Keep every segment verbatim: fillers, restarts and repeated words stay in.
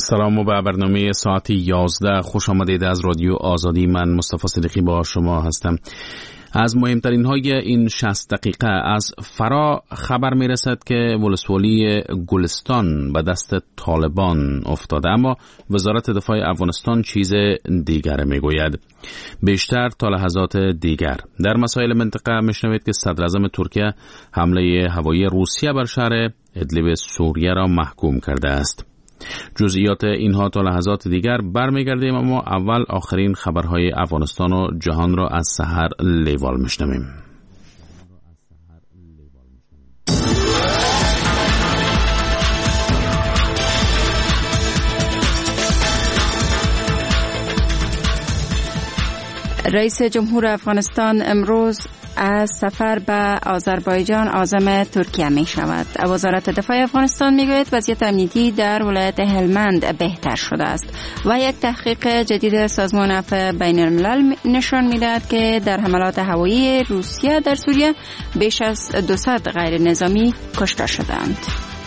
سلام و به برنامه ساعت یازده خوش آمدید از رادیو آزادی. من مصطفی صدیقی با شما هستم. از مهمترین های این شصت دقیقه از فرا خبر می رسد که ولسوالی گلستان به دست طالبان افتاده، اما وزارت دفاع افغانستان چیز دیگر می گوید. بیشتر تا لحظات دیگر در مسائل منطقه می شنوید که صدر اعظم ترکیه حمله هوایی روسیه بر شهر ادلیب سوریه را محکوم کرده است. جزئیات اینها تا لحظات دیگر برمیگردیم، اما اول آخرین خبرهای افغانستان و جهان را از سحر لیوال میشنویم. رئیس جمهور افغانستان امروز از سفر به آذربایجان عازم ترکیه می شود. وزارت دفاع افغانستان می گوید وضعیت امنیتی در ولایت هلمند بهتر شده است و یک تحقیق جدید سازمان عفو بین الملل نشان می دهد که در حملات هوایی روسیه در سوریه بیش از دویست غیر نظامی کشته شدند.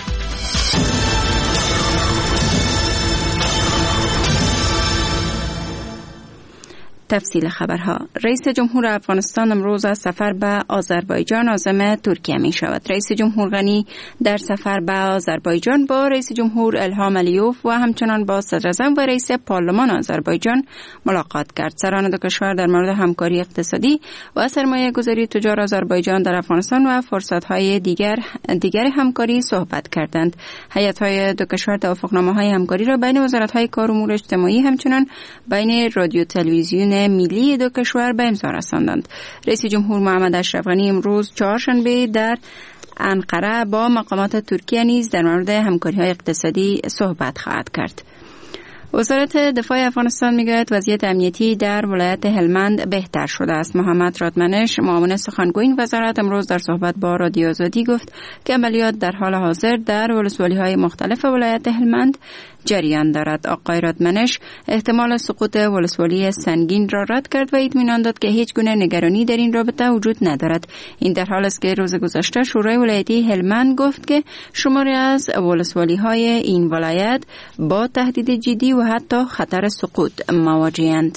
تفصیل خبرها. رئیس جمهور افغانستان امروز از سفر به آذربایجان عازم ترکیه می شود. رئیس جمهور غنی در سفر به آذربایجان با رئیس جمهور الهام علیوف و همچنان با صدر اعظم و رئیس پارلمان آذربایجان ملاقات کرد. سران دو کشور در مورد همکاری اقتصادی و سرمایه گذاری تجار آذربایجان در افغانستان و فرصت‌های دیگر دیگر همکاری صحبت کردند. هیئت‌های دو کشور توافقنامه‌های همکاری را بین وزارت‌های کار و امور اجتماعی همچنان بین رادیو تلویزیون ملی دو کشور به امضا رساندند. رئیس جمهور محمد اشرف غنی امروز چهارشنبه در انقره با مقامات ترکیه نیز در مورد همکاری‌های اقتصادی صحبت خواهد کرد. وزارت دفاع افغانستان میگوید وضعیت امنیتی در ولایت هلمند بهتر شده است. محمد رادمنش، معاون سخنگوی این وزارت، امروز در صحبت با رادیو آزادی گفت که عملیات در حال حاضر در ولسوالی‌های مختلف ولایت هلمند جریان دارد. آقای رادمنش احتمال سقوط ولسوالی سنگین را رد کرد و اطمینان داد که هیچ گونه نگرانی در این رابطه وجود ندارد. این در حالی است که روز گذشته شورای ولایتی هلمند گفت که شماری از ولسوالی‌های این ولایت با تهدید جدی و حتی خطر سقوط مواجه‌اند.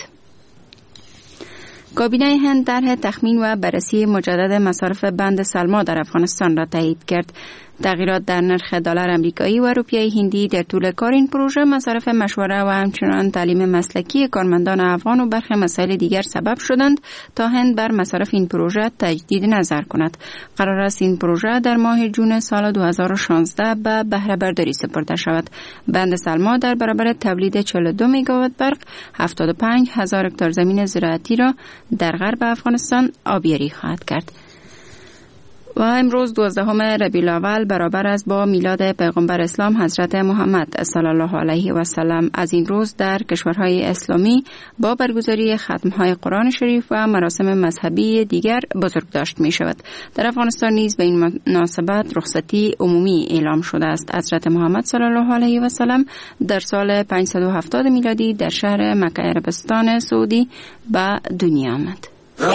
کابینه هند طرح تخمین و بررسی مجدد مصارف بند سلما در افغانستان را تایید کرد. تغییرات در نرخ دلار آمریکایی و روپیه هندی در طول کار این پروژه مصارف مشوره و همچنان تعلیم مسلکی کارمندان افغان و برخی مسائل دیگر سبب شدند تا هند بر مصارف این پروژه تجدید نظر کند. قرار است این پروژه در ماه جون سال دو هزار و شانزده به بهره برداری سپرده شود. بند سلما در برابر تولید چهل و دو مگاوات برق هفتاد و پنج هزار هکتار زمین زراعتی را در غرب افغانستان آبیاری خواهد کرد. و امروز دوازدهم ربیع الاول برابر است با میلاد پیغمبر اسلام حضرت محمد صلی الله علیه و سلم. از این روز در کشورهای اسلامی با برگزاری ختم‌های قرآن شریف و مراسم مذهبی دیگر بزرگداشت می شود. در افغانستان نیز به این مناسبت رخصتی عمومی اعلام شده است. حضرت محمد صلی الله علیه و سلم در سال پانصد و هفتاد میلادی در شهر مکه عربستان سعودی به دنیا آمد.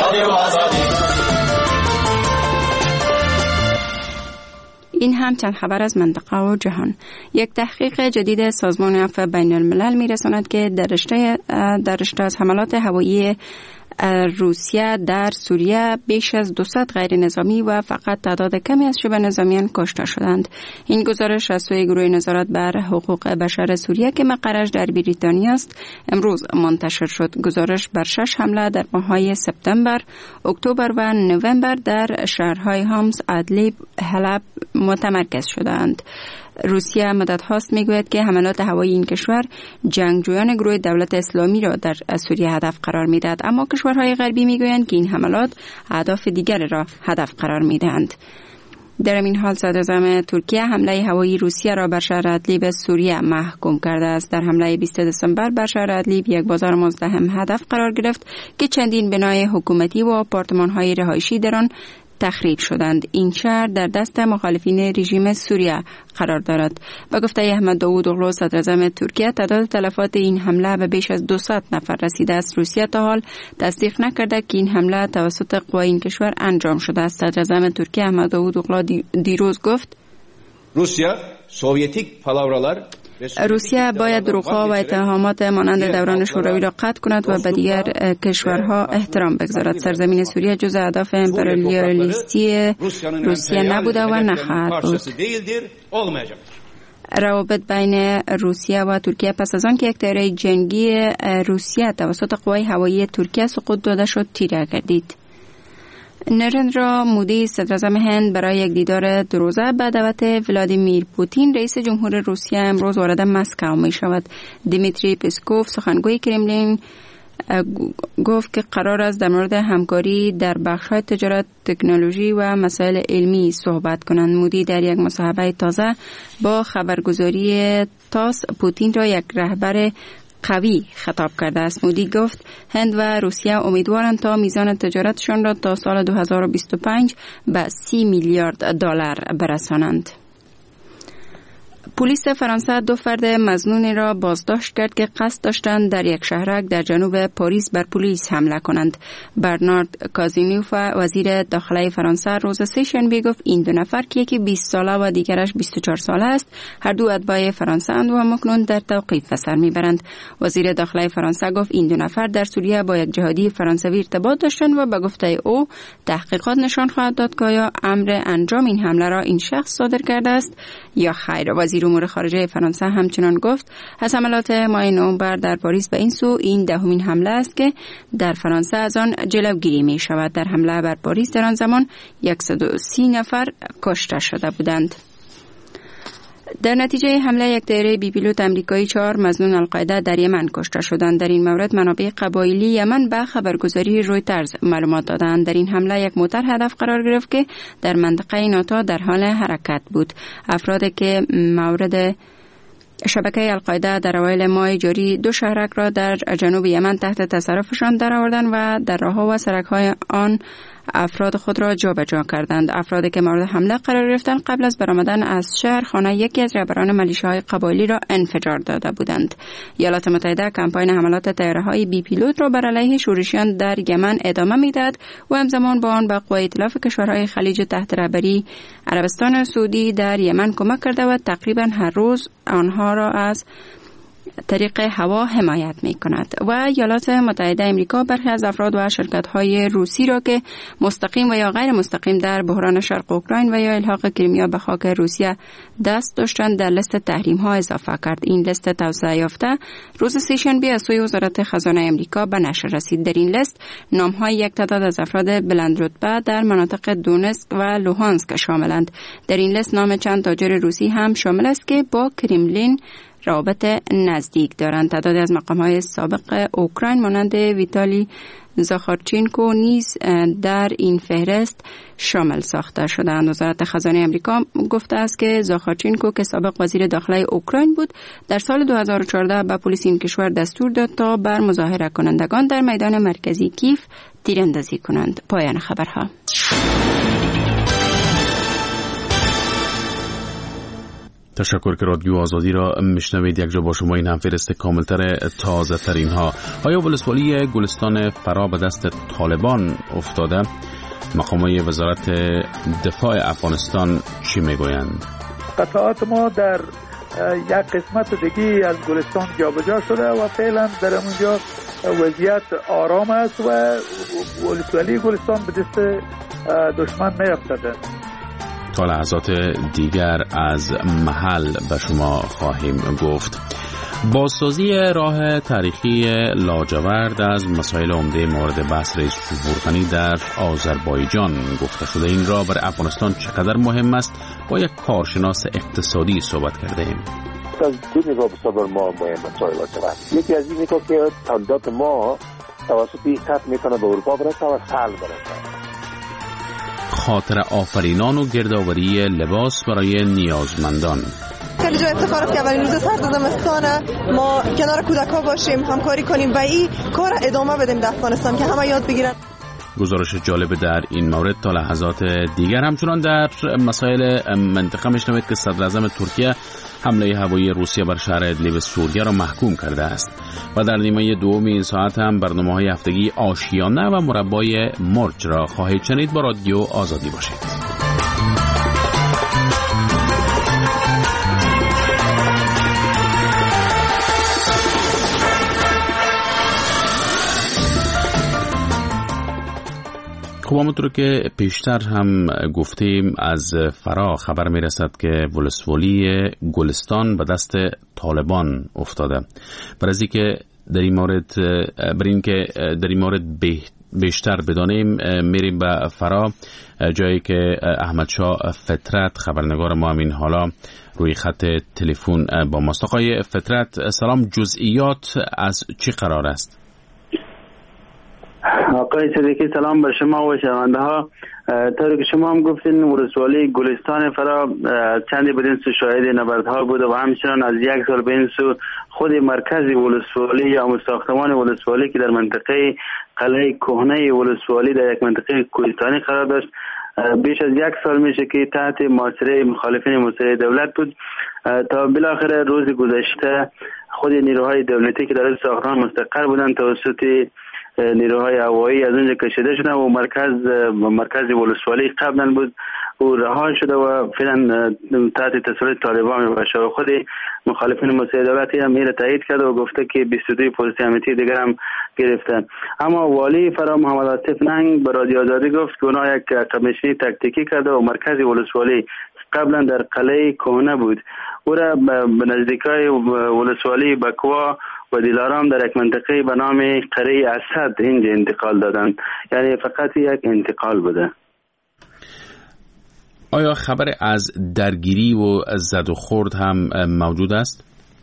این هم چند خبر از منطقه و جهان. یک تحقیق جدید سازمان عفو بین الملل می‌رساند که در رشته در رشته از حملات هوایی روسیه در سوریه بیش از دویست غیر نظامی و فقط تعداد کمی از شبه نظامیان کشته شدند. این گزارش از سوی گروه نظارت بر حقوق بشر سوریه که مقرش در بریتانیا است امروز منتشر شد. گزارش بر شش حمله در ماه‌های سپتامبر، اکتبر و نوامبر در شهرهای هامس، ادلیب، حلب متمرکز شدند. روسیه مدت هاست میگوید که حملات هوایی این کشور جنگجویان گروه دولت اسلامی را در سوریه هدف قرار میدهد، اما کشورهای غربی میگویند که این حملات اهداف دیگر را هدف قرار میدهند. در این حال صدر اعظم ترکیه حمله هوایی روسیه را بر شهر ادلیب سوریه محکوم کرده است. در حمله بیست دسامبر بر شهر ادلیب یک بازار مزدحم هدف قرار گرفت که چندین بنای حکومتی و آپارتمان‌های رهایشی در آن تخریب شدند. این شهر در دست مخالفین رژیم سوریه قرار دارد. به گفته احمد داوود اغلو صدر اعظم ترکیه تعداد تلفات این حمله به بیش از دویست نفر رسیده است. روسیه تا حال تصدیق نکرده که این حمله توسط قوای این کشور انجام شده است. صدر اعظم ترکیه احمد داوود اغلو دیروز گفت روسیه سوویتیک palavralar روسیه باید دروغ‌ها و اتهامات مانند دوران شوروی را قطع کند و به دیگر کشورها احترام بگذارد. سرزمین سوریه جز اهداف امپریالیستی روسیه نبوده و نخواهد بود. روابط بین روسیه و ترکیه پس از آن که یک طیاره جنگی روسیه توسط قوای هوایی ترکیه سقوط داده شد تیره گردید. نریندرا مودی صدراعظم هند برای یک دیدار دو روزه به دعوت ولادیمیر پوتین رئیس جمهور روسیه امروز وارد مسکو می شود. دیمیتری پسکوف سخنگوی کرملین گفت که قرار است در مورد همکاری در بخش‌های تجارت، تکنولوژی و مسائل علمی صحبت کنند. مودی در یک مصاحبه تازه با خبرگزاری تاس پوتین را یک رهبر قوی خطاب کرده است. مودی گفت هند و روسیه امیدوارند تا میزان تجارتشان را تا سال دو هزار و بیست و پنج به سی میلیارد دلار برسانند. پلیس فرانسه دو فرد مظنونی را بازداشت کرد که قصد داشتند در یک شهرک در جنوب پاریس بر پلیس حمله کنند. برنارد کازینوف وزیر داخلی فرانسه روز سه‌شنبه گفت این دو نفر که یکی بیست ساله و دیگرش بیست و چهار ساله است هر دو اتباع فرانسه اند و همکنون در توقیف به سر میبرند. وزیر داخلی فرانسه گفت این دو نفر در سوریه با یک جهادی فرانسوی ارتباط داشتند و به گفته او تحقیقات نشان خواهد داد که آیا امر انجام این حمله را این شخص صادر کرده است یا خیر. وزیر امور خارجه فرانسه همچنان گفت از حملات ماه نوامبر در پاریس به این سو این دهمین حمله است که در فرانسه از آن جلوگیری می شود. در حمله بر پاریس در آن زمان صد و سی نفر کشته شده بودند. در نتیجه حمله یک طیاره بی پیلوت امریکایی چهار مظنون القاعده در یمن کشته شدند. در این مورد منابع قبایلی یمن به خبرگزاری رویترز معلومات دادند. در این حمله یک موتر هدف قرار گرفت که در منطقه ناتا در حال حرکت بود. افرادی که مورد شبکه القاعده در اوایل ماه جاری دو شهرک را در جنوب یمن تحت تصرفشان درآوردند و در راه‌ها و سرک‌های آن افراد خود را جابجا کردند. افرادی که مورد حمله قرار گرفتند قبل از برآمدن از شهر خانه یکی از رهبران ملیشه‌های قبایلی را انفجار داده بودند. ایالات متحده کمپاین حملات طیاره‌های بی پیلوت را بر علیه شورشیان در یمن ادامه می‌دهد و همزمان با آن به قوای ائتلاف کشورهای خلیج تحت رهبری عربستان سعودی در یمن کمک کرده و تقریبا هر روز آنها را از طریق هوا حمایت می کند. و ایالات متحده امریکا برخی از افراد و شرکت های روسی را که مستقیم و یا غیر مستقیم در بحران شرق اوکراین و یا الحاق کریمیا به خاک روسیه دست داشتند در لیست تحریم ها اضافه کرد. این لیست توسعه یافته روز سه‌شنبه از سوی وزارت خزانه امریکا به نشر رسید. در این لیست نام های یک تعداد از افراد بلند رتبه در مناطق دونسک و لوهانسک شاملند. در این لیست نام چند تاجر روسی هم شامل است که با کرملین رابط نزدیک دارند. تعدادی از مقام‌های سابق اوکراین مانند ویتالی زاخارچینکو نیز در این فهرست شامل ساخته شدند. وزارت خزانه امریکا گفته است که زاخارچینکو که سابق وزیر داخلی اوکراین بود در سال دو هزار و چهارده به پلیس این کشور دستور داد تا بر مظاهره کنندگان در میدان مرکزی کیف تیراندازی کنند. پایان خبرها. تشکر که رادیو آزادی را میشنوید. یک جا با شما این هم فرست کاملتر تازه ترین ها. آیا ولسوالی گلستان فرا به دست طالبان افتاده؟ مقامای وزارت دفاع افغانستان چی میگویند؟ قطعات ما در یک قسمت دیگه از گلستان جابجا شده و فعلا در اونجا وضعیت آرام است و ولسوالی گلستان به دست دشمن نیفتاده. تا لحظات دیگر از محل به شما خواهیم گفت. بازسازی راه تاریخی لاجورد از مسائل عمده مورد بحث رئیس جمهور غنی در آذربایجان گفته شده. این راه برای افغانستان چقدر مهم است؟ با یک کارشناس اقتصادی صحبت کرده ایم. از دو نگاه بسیار ما مهم مسائل لاجورد. یکی از این نگاه که تولیدات ما توسط این خط میتونه به اروپا برسه و سهل برسه. خاطر آفرینان و گردآوری لباس برای نیازمندان. خیلی جا افتخار است که اولین روز سرد زمستانه ما کنار کودک‌ها باشیم، همکاری کنیم و این کار ادامه بدیم در افغانستان که همه یاد بگیرن. گزارش جالب در این مورد تا لحظات دیگر. همچنان در مسائل منطقه میشنوید که صدراعظم ترکیه حمله هوایی روسیه بر شهر ادلیب سوریه را محکوم کرده است و در نیمه دوم این ساعت هم برنامه‌های هفتگی آشیانه و مربای مرج را خواهید شنید. با رادیو آزادی باشید. خب همونطور که پیشتر هم گفتیم از فرا خبر می رسد که ولسوالی گلستان به دست طالبان افتاده. برای اینکه در این مورد برای اینکه در این مورد بیشتر بدانیم میریم به فرا، جایی که احمد شاه فطرت خبرنگار ما همین حالا روی خط تلفن با ماست. آقای فطرت سلام، جزئیات از چی قرار است؟ آقای صدیقی سلام به شما و شنونده ها. طوری که شما هم گفتین ولسوالی گلستان فرا چندی بدین سو شاهد نبردها بوده و همچنان از یک سال به این سو خود مرکز ولسوالی یا ساختمان ولسوالی که در منطقه قلعه کهنه ولسوالی در یک منطقه کوهستانی قرار داشت بیش از یک سال میشه که تحت محاصره مخالفین محاصره دولت بود تا بالاخره روز گذشته خود نیروهای دولتی که در ساختمان مستقر بودند توسط نیروهای هوایی از اونجا کشیده شدن و مرکز مرکز ولسوالی قبلا بود او رها شده و فعلا تحت تسلط طالبان باشه و خود مخالفین محاصره دولتی هم این تایید کرده و گفته که بیست و دو پست امنیتی دیگر هم گرفتن. اما والی فرا محمد عاطف ننگ به رادیو آزادی گفت که اونا یک کمیشنی تکتیکی کرده و مرکز ولسوالی قبلا در قلعه کهنه بود او را به نزدیکای ولسوالی بکوا و دیلارام در یک منطقه به نام قریه اسد اینجا انتقال دادند، یعنی فقط یک انتقال بوده. آیا خبر از درگیری و زد و خورد هم موجود است؟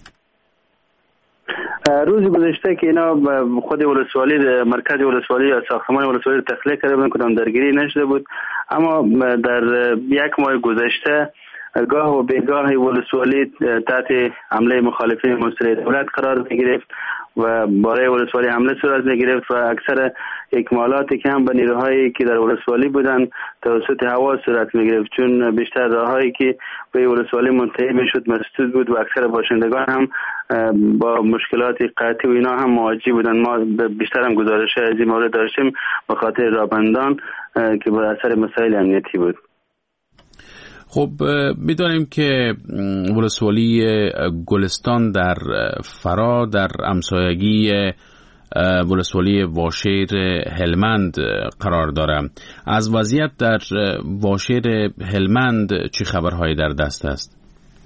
روز گذشته که اینا خود ولسوالی مرکز ولسوالی یا ساختمان ولسوالی تخلیه کرده بودن کدام درگیری نشده بود، اما در یک ماه گذشته گاه و بیگاه ولسوالی تحت حمله مخالفین محاصره دولت قرار می‌گرفت و برای ولسوالی حمله صورت می‌گرفت و اکثر اکمالاتی که هم به نیروهایی که در ولسوالی بودن توسط هوا صورت می‌گرفت، چون بیشتر راههایی که به ولسوالی منتهی می‌شد مسدود بود و اکثر باشندگان هم با مشکلات قحطی و اینا هم مواجه بودن. ما بیشتر هم گزارش از این مورد داشتیم به خاطر رابندان که به اثر مسائل امنیتی بود. خب می‌دانیم که ولسوالی گلستان در فرا در همسایگی ولسوالی واشیر هلمند قرار دارد. از وضعیت در واشیر هلمند چه خبرهایی در دست است؟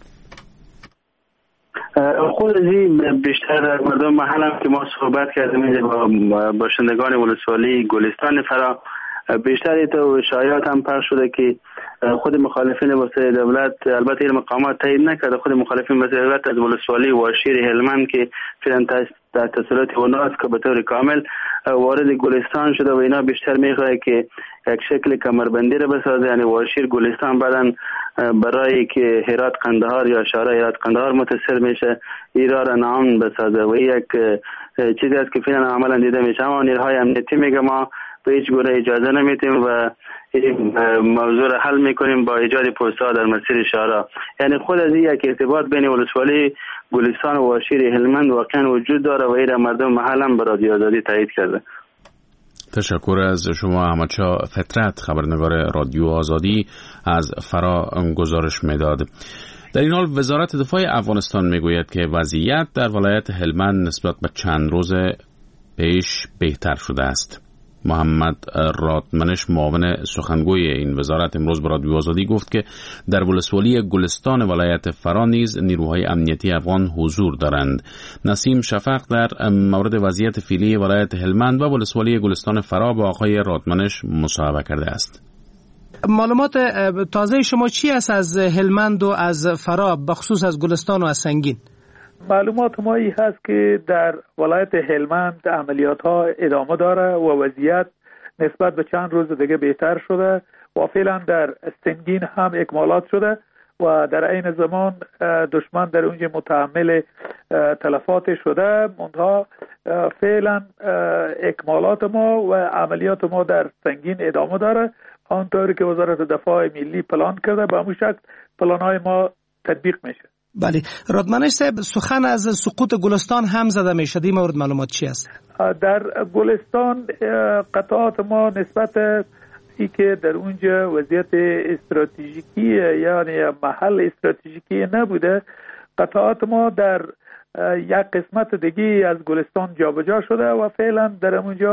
خود از این بیشتر مردم محل هم که ما صحبت کردیم با باشندگان ولسوالی گلستان فرا بیشتر تو شایعات هم پخش شده که خود مخالفین واسه دولت، البته این مقامات تایید نکرده، خود مخالفین واسه دولت از ولسوالی واشیر هلمند که فعلا تحت تسلط اوناست که به طور کامل وارد گلستان شده و اینا بیشتر میخواه که یک شکل کمربندی رو بسازه، یعنی واشیر گلستان بعدن برای که هرات قندهار یا شهر هرات قندهار متصل میشه ایران را نام بسازه و یک چیزی است که فعلا عملا دیده میشه. اما نیروهای امنیتی میگه ما به هیچ گونه اجازه نمیدیم و این موضوع را حل میکنیم با ایجاد پست‌ها در مسیر شهرها. یعنی خود از یک ارتباط بین ولسوالی گلستان و واشیر هلمند واقعا وجود داره و این مردم محل هم به رادیو آزادی تایید کرده. تشکر از شما احمد شاه فطرت خبرنگار رادیو آزادی از فرا گزارش میداد. در این حال وزارت دفاع افغانستان میگوید که وضعیت در ولایت هلمند نسبت به چند روز پیش بهتر شده است. محمد رادمنش معاون سخنگوی این وزارت امروز به رادیو آزادی گفت که در ولسوالی گلستان ولایت فرا نیز نیروهای امنیتی افغان حضور دارند. نسیم شفق در مورد وضعیت فعلی ولایت هلمند و ولسوالی گلستان فرا با آقای رادمنش مصاحبه کرده است. معلومات تازه شما چی است از هلمند و از فرا بخصوص از گلستان و از سنگین؟ معلومات ما ای هست که در ولایت هلمند عملیات ها ادامه داره و وضعیت نسبت به چند روز دیگه بهتر شده و فعلا در سنگین هم اکمالات شده و در این زمان دشمن در اونجا متحمل تلفات شده. منتها فعلا اکمالات ما و عملیات ما در سنگین ادامه داره آنطوری که وزارت دفاع ملی پلان کرده به همون شکل پلان های ما تطبیق میشه. بله رادمنش صاحب سخن از سقوط گلستان هم زده میشه، این مورد معلومات چی است؟ در گلستان قطعات ما نسبت ای که در اونجا وضعیت استراتژیکی یعنی محل استراتژیکی نبوده، قطعات ما در یک قسمت دیگه از گلستان جابجا شده و فعلا در اونجا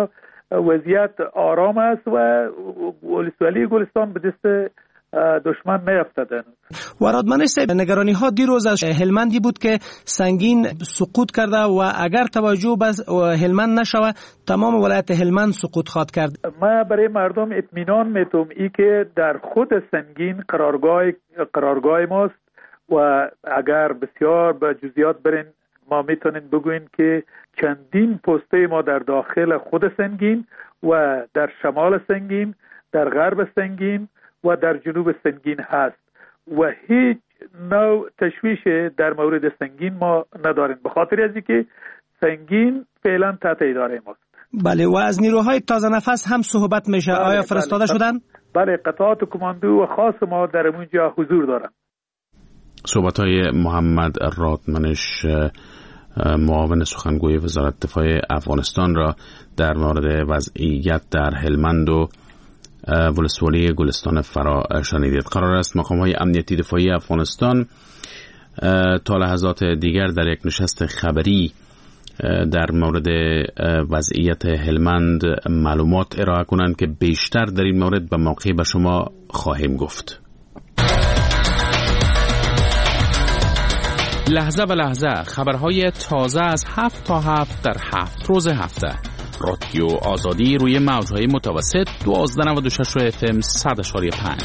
وضعیت آرام است و ولسوالی گلستان به دست دشمن نیفتادن. ورادمنش صاحب، نگرانی ها دیروز از هلمندی بود که سنگین سقوط کرده و اگر توجه بس هلمند نشوه تمام ولایت هلمند سقوط خواهد کرد. ما برای مردم اطمینان میتم ای که در خود سنگین قرارگاه قرارگاه ماست و اگر بسیار به جزئیات برین ما میتونیم بگوییم که چندین پسته ما در داخل خود سنگین و در شمال سنگین، در غرب سنگین و در جنوب سنگین هست و هیچ نوع تشویش در مورد سنگین ما نداریم به خاطر از اینکه سنگین فعلا تحت اداره ماست. بله، و از نیروهای تازه نفس هم صحبت میشه. بله، آیا فرستاده بله. شدن؟ بله، قطعات کماندو و خاص ما در اونجا حضور دارن. صحبت های محمد رادمنش، معاون سخنگوی وزارت دفاع افغانستان را در مورد وضعیت در هلمند و ولسوالی گلستان فرا شنیدید. قرار است مقام‌های امنیتی دفاعی افغانستان تا لحظات دیگر در یک نشست خبری در مورد وضعیت هلمند معلومات ارائه کنند که بیشتر در این مورد به موقع به شما خواهیم گفت. لحظه به لحظه خبرهای تازه از هفت تا هفت در هفت روز هفته. رادیو آزادی روی موجهای متوسط دوازده نود و شش اف ام صد اشاری پنج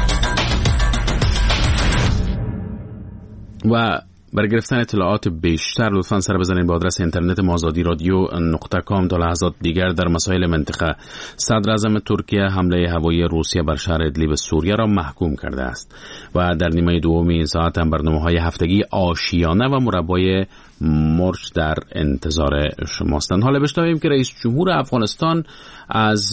و برای گرفتن اطلاعات بیشتر لطفاً سر بزنید به آدرس اینترنت ما آزادی رادیو نقطه کام. تا لحظات دیگر در مسائل منطقه، صدر اعظم ترکیه حمله هوایی روسیه بر شهر ادلیب سوریه را محکوم کرده است و در نیمه دوم این ساعت هم برنامه‌های هفتگی آشیانه و مربای مرج در انتظار شماستند. حالا بشنویم که رئیس جمهور افغانستان از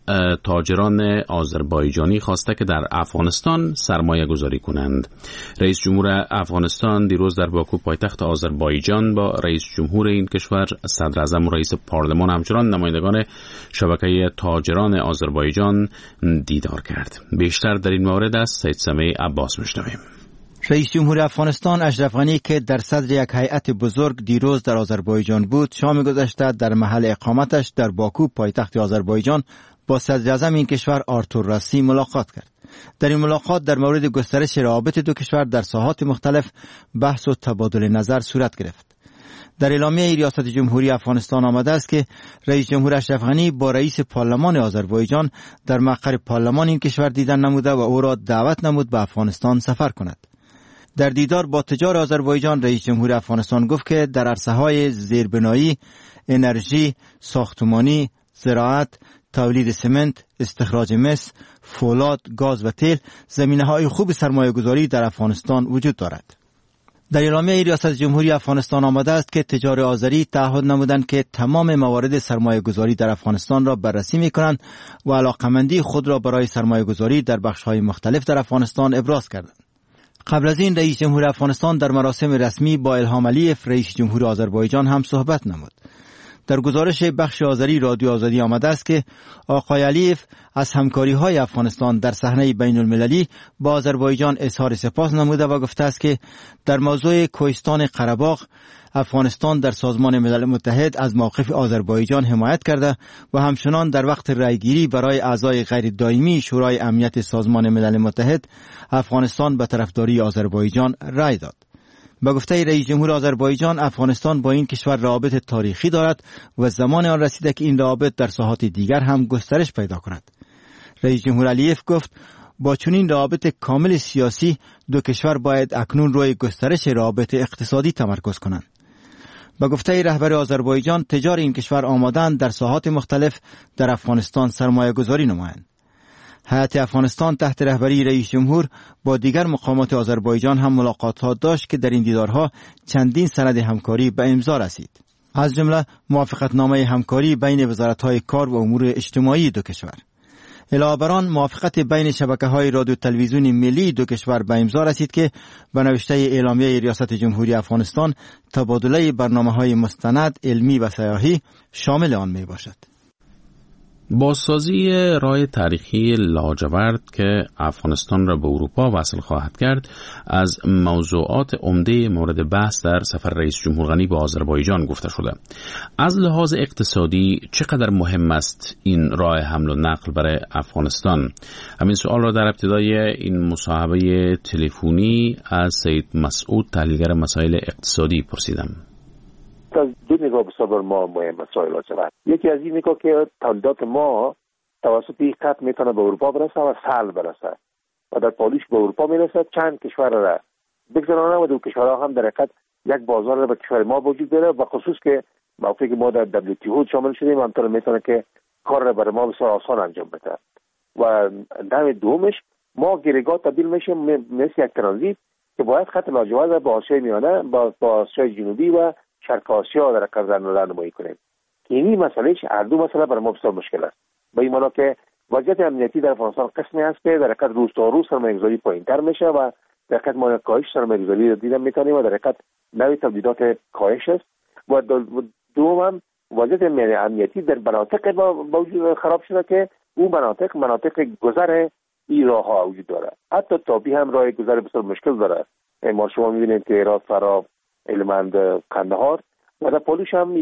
تاجران آذربایجانی خواسته که در افغانستان سرمایه گذاری کنند. رئیس جمهور افغانستان دیروز در باکو پایتخت آذربایجان با رئیس جمهور این کشور، صدر اعظم و رئیس پارلمان همچنان نمایندگان شبکه تاجران آذربایجان دیدار کرد. بیشتر در این مورد از سید سمیع عباس میشنویم. رئیس جمهور افغانستان اشرف غنی که در صدر یک هیئت بزرگ دیروز در آذربایجان بود، شام گذشته در محل اقامتش در باکو پایتخت آذربایجان با صدر اعظم این کشور آرتور راسی ملاقات کرد. در این ملاقات در مورد گسترش روابط دو کشور در ساحات مختلف بحث و تبادل نظر صورت گرفت. در اعلامیه ریاست جمهوری افغانستان آمده است که رئیس جمهور اشرف غنی با رئیس پارلمان آذربایجان در مقر پارلمان این کشور دیدن نموده و او را دعوت نمود به افغانستان سفر کند. در دیدار با تجار آذربایجان رئیس جمهور افغانستان گفت که در عرصه‌های زیربنایی، انرژی، ساختمانی، زراعت، تولید سمنت، استخراج مس، فولاد، گاز و تیل زمینه‌های خوب سرمایه‌گذاری در افغانستان وجود دارد. در اعلامیه ریاست جمهوری افغانستان آمده است که تجار آذری تعهد نمودند که تمام موارد سرمایه‌گذاری در افغانستان را بررسی می‌کنند و علاقمندی خود را برای سرمایه‌گذاری در بخش‌های مختلف در افغانستان ابراز کردند. قبل از این رئیس جمهور افغانستان در مراسم رسمی با الهام علیف رئیس جمهور آذربایجان هم صحبت نمود. در گزارش بخش آذری رادیو آزادی آمده است که آقای علیف از همکاری‌های افغانستان در صحنه بین‌المللی با آذربایجان اظهار سپاس نموده و گفته است که در موضوع کوهستان قره‌باغ افغانستان در سازمان ملل متحد از موقف آذربایجان حمایت کرده و همچنان در وقت رأیگیری برای اعضای غیر دائمی شورای امنیت سازمان ملل متحد افغانستان به طرفداری آذربایجان رأی داد. به گفته رئیس جمهور آذربایجان افغانستان با این کشور روابط تاریخی دارد و زمان آن رسیده که این روابط در ساحات دیگر هم گسترش پیدا کند. رئیس جمهور علیف گفت با چنین روابط کامل سیاسی دو کشور باید اکنون روی گسترش روابط اقتصادی تمرکز کنند. به گفته رهبر آذربایجان تجار این کشور آماده‌اند در ساحات مختلف در افغانستان سرمایه گذاری نمایند. هیئت افغانستان تحت رهبری رئیس جمهور با دیگر مقامات آذربایجان هم ملاقات‌ها داشت که در این دیدارها چندین سند همکاری به امضا رسید. از جمله موافقتنامه همکاری بین وزارت‌های کار و امور اجتماعی دو کشور. علاوه بر آن موافقت بین شبکه‌های رادیو تلویزیونی ملی دو کشور به امضا رسید که به نوشته اعلامیه ریاست جمهوری افغانستان تبادله برنامه‌های مستند، علمی و سیاحی شامل آن میباشد. بازسازی راه تاریخی لاجورد که افغانستان را به اروپا وصل خواهد کرد از موضوعات عمده مورد بحث در سفر رئیس جمهور غنی به آذربایجان گفته شده. از لحاظ اقتصادی چقدر مهم است این راه حمل و نقل برای افغانستان؟ همین سوال را در ابتدای این مصاحبه تلفنی از سید مسعود تحلیلگر مسائل اقتصادی پرسیدم. از دو نگاه بسیار ما مهم مسائل ها. یکی از این نگاه که تولیدات ما توسط این خط میتونه به اروپا برسه و سهل برسه و در پالیش به اروپا میرسه، چند کشور را بگذارانه و دو کشورها هم در حقیقت یک بازار را به کشور ما وجود داره و خصوص که موقعی که ما در دبلیو تی او شامل شدیم همطور میتونه که کار را برای ما بسیار آسان انجام بده. و نوع دومش ما گیرگاه تبدیل میشه مثل یک ترانزیت که باید خط لاجورد را با آسیای میانه با آسیای جنوبی و شرق آسیا در حقیقت رانمایی کنیم. اینی مسئله هر دو مسئله برای ما بسیار مشکل است. به این معنی که وضعیت امنیتی در افغانستان قسمی است که در حقیقت روز تا روز سرمایه‌گذاری پایین‌تر میشه و در حقیقت ما کاهش سرمایه‌گذاری را دیدن می‌تونیم و در حقیقت نوع تولیدات کاهش است و دوم وضعیت امنیتی در مناطق با وجود خراب شده که اون مناطق مناطق گذر این راه‌ها وجود داره. حتی تابی هم راه گذر بسیار مشکل داره. ما شما می‌بینید که هرات، فرا، هلمند، قندهار و در پولوش هم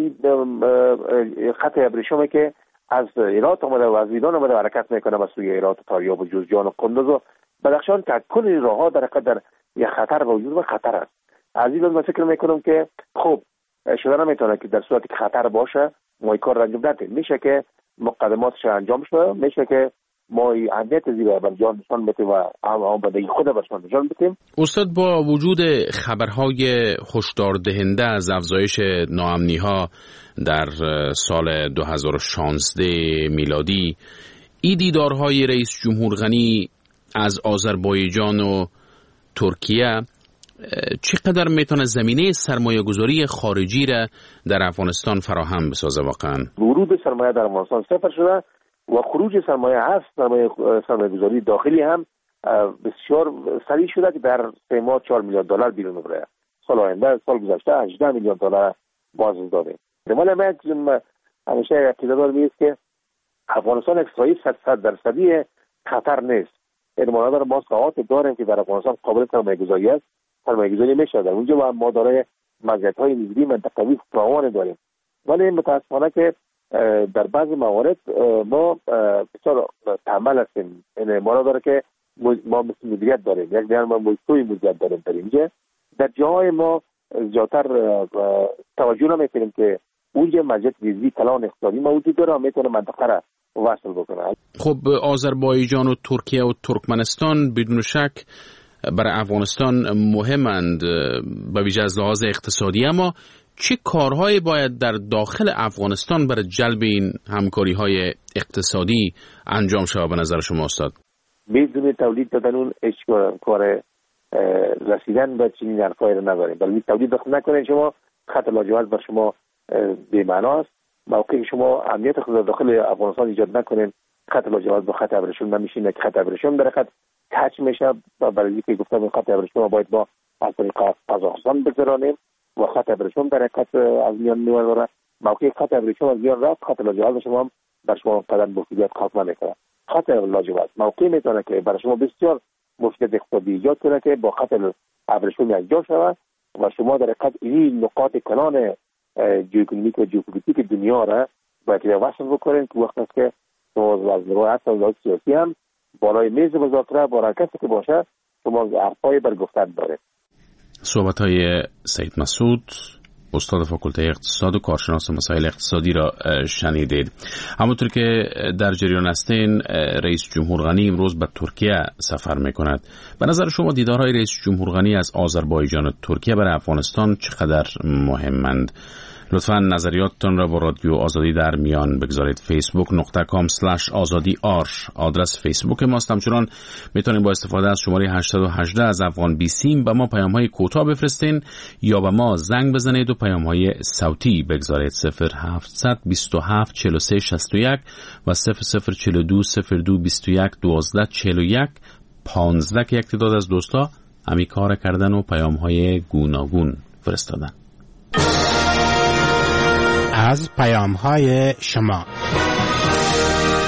خط ابریشمی که از هرات آمده و از ایران آمده حرکت میکنه به سوی هرات، تاریاب و جوزجان و قندوز و بدخشان که کل راه‌ها در حقیقت در یک خطر وجود و خطر است. از این من فکر میکنم که خب شده نمیتونه که در صورتی که خطر باشه ما این کار را انجام ندیم. میشه که مقدماتش انجام شده، میشه که ما اهمیت زیبا بر جان نشان بدیم و هم بدهی خود برشان نشان بدیم. استاد، با وجود خبرهای هشدار دهنده از افزایش ناامنی‌ها در سال دو هزار و شانزده میلادی، این دیدارهای رئیس جمهور غنی از آذربایجان و ترکیه چقدر میتونه زمینه سرمایه گذاری خارجی را در افغانستان فراهم بسازه؟ واقعا ورود سرمایه در افغانستان صفر شده و خروج سرمایه هست. سرمایه سرمایه گذاری داخلی هم بسیار سریع شده که در سه ماه چهار میلیارد دلار بیرون میبره. سال آینده، سال گذشته هجده میلیارد دلار باز داده. ولی من همیشه اعتقاد میست که افغانستان اکسترایی صد درصدی خطر نیست. این معنی ما ساعات داریم که در افغانستان قابل سرمایه گذاری است، سرمایه گذاری میشه در اونجا و ما داره مزیت‌های نسبی منطقوی فراوان داریم. ولی متاسفانه که در بعضی موارد ما بسیار تنبل هستیم. این معنی داره که ما مثل مدیریت داریم، یک دیگر ما موضوعی مدیریت داریم در اینجا. در جاهای ما زیادتر توجه نمیکنیم که اونجا مزیت ریزی کلان اقتصادی موجود داره و میتونه منطقه را وصل بکنه. خب آذربایجان و ترکیه و ترکمنستان بدون شک برای افغانستان مهمند به ویژه از لحاظ اقتصادی، اما چه کارهایی باید در داخل افغانستان برای جلب این همکاری‌های اقتصادی انجام شود به نظر شما استاد؟ بدون تولید دادن اون هیچ کار رسیدن به چنین حرفایی رو نداریم. ولی تولید داخل نکنید شما خط لاجورد بر شما بی‌معنی است. موقعی شما امنیت خود داخل افغانستان ایجاد نکنید خط لاجورد با خط ابریشم نمیشینه که خط ابریشم در حقیقت کج میشه و برای اینکه گفتم این خط ابریشم باید با از طریق قزاقستان بگذرانیم و خط ابریشم در حقیقت از میان میوره. موقعی خط ابریشم از میان رفت خط لاجورد شما هم بر شما قدم مفیدیت خاتمه میکنه. خط لاجورد موقعی میتونه که برای شما بسیار مفید اقتصادی ایجاد کنه که با خط ابریشم انجام شود و شما در حقیقت این نقاط کلان جیوپولیتیک و ژئوپلیتیک دنیا را باید وصل بکنین که وقتی است که شما از نگاه حتی سیاسی هم بالای میز مذاکره با کسی که باشه شما حرفای بر گفتن داره. صحبت های سید مسعود، استاد فاکولته اقتصاد و کارشناس مسائل اقتصادی را شنیدید. همونطور که در جریان هستین رئیس جمهور غنی امروز به ترکیه سفر میکند. به نظر شما دیدارهای رئیس جمهور غنی از آذربایجان و ترکیه برای افغانستان چقدر مهمند؟ لطفاً نظریاتتان را با رادیو آزادی در میان بگذارید. فیسبوک نقطه کام اسلش آزادی آر آدرس فیسبوک ماست. همچنان میتونید با استفاده از شماره هشت یک هشت از افغان بی سیم به ما پیام های کوتاه بفرستین یا به ما زنگ بزنید و پیام های صوتی بگذارید. صفر هفتصد بیست و هفت چهل و سه شصت و یک و صفر صفر چهل و دو صفر دو بیست و یک دوازده چهل و یک پانزده که یک تعداد از دوستا همی کار کردن و پیام های گوناگون فرستادن. از پیام‌های شما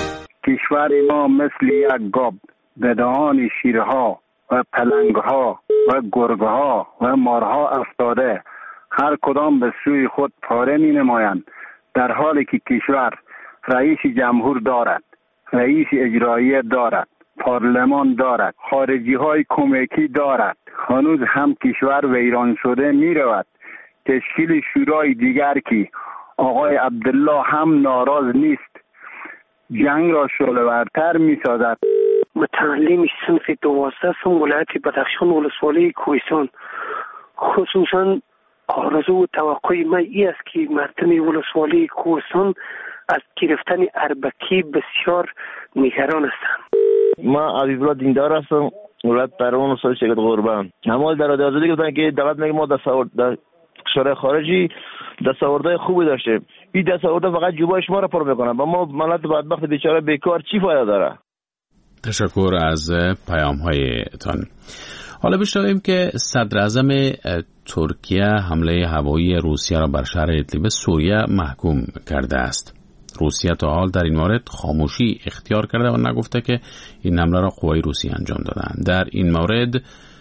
کشور ما مثل یک گاب به دهان شیرها و پلنگها و گرگها و مارها افتاده، هر کدام به سوی خود پاره می نمایند، در حالی که کشور رئیس جمهور دارد، رئیس اجرایی دارد، پارلمان دارد، خارجی های کمکی دارد. هنوز هم کشور ویران شده می رود. تشکیل شورای دیگر که آقای عبدالله هم ناراض نیست، جنگ را شعله‌ورتر می سازد. متعلم صنف دوازده سم ولایت بدخشان ولسوالی کوهستان، خصوصا آرزو و توقع من این است که مردم ولسوالی کوهستان از گرفتن اربکی بسیار نگران هستند. ما حبیب الله دیندار هستم، ولایت پروان ولسوالی شرکت قربان. همال در رادیو آزادی گفتن که دولت میگه ما دستاورد در کشور خارجی دستاوردهای خوبی داشته، این دستاوردها فقط جوبای شما را پر میکنن، و ما ملت بدبخت بیچاره بیکار چی فایده داره؟ تشکر از پیام هایتان. حالا بشنویم که صدر اعظم ترکیه حمله هوایی روسیه را بر شهر ادلیب سوریه محکوم کرده است. روسیه تا حال در این مورد خاموشی اختیار کرده و نگفته که این حمله را قوای روسیه انجام دادند. در این مورد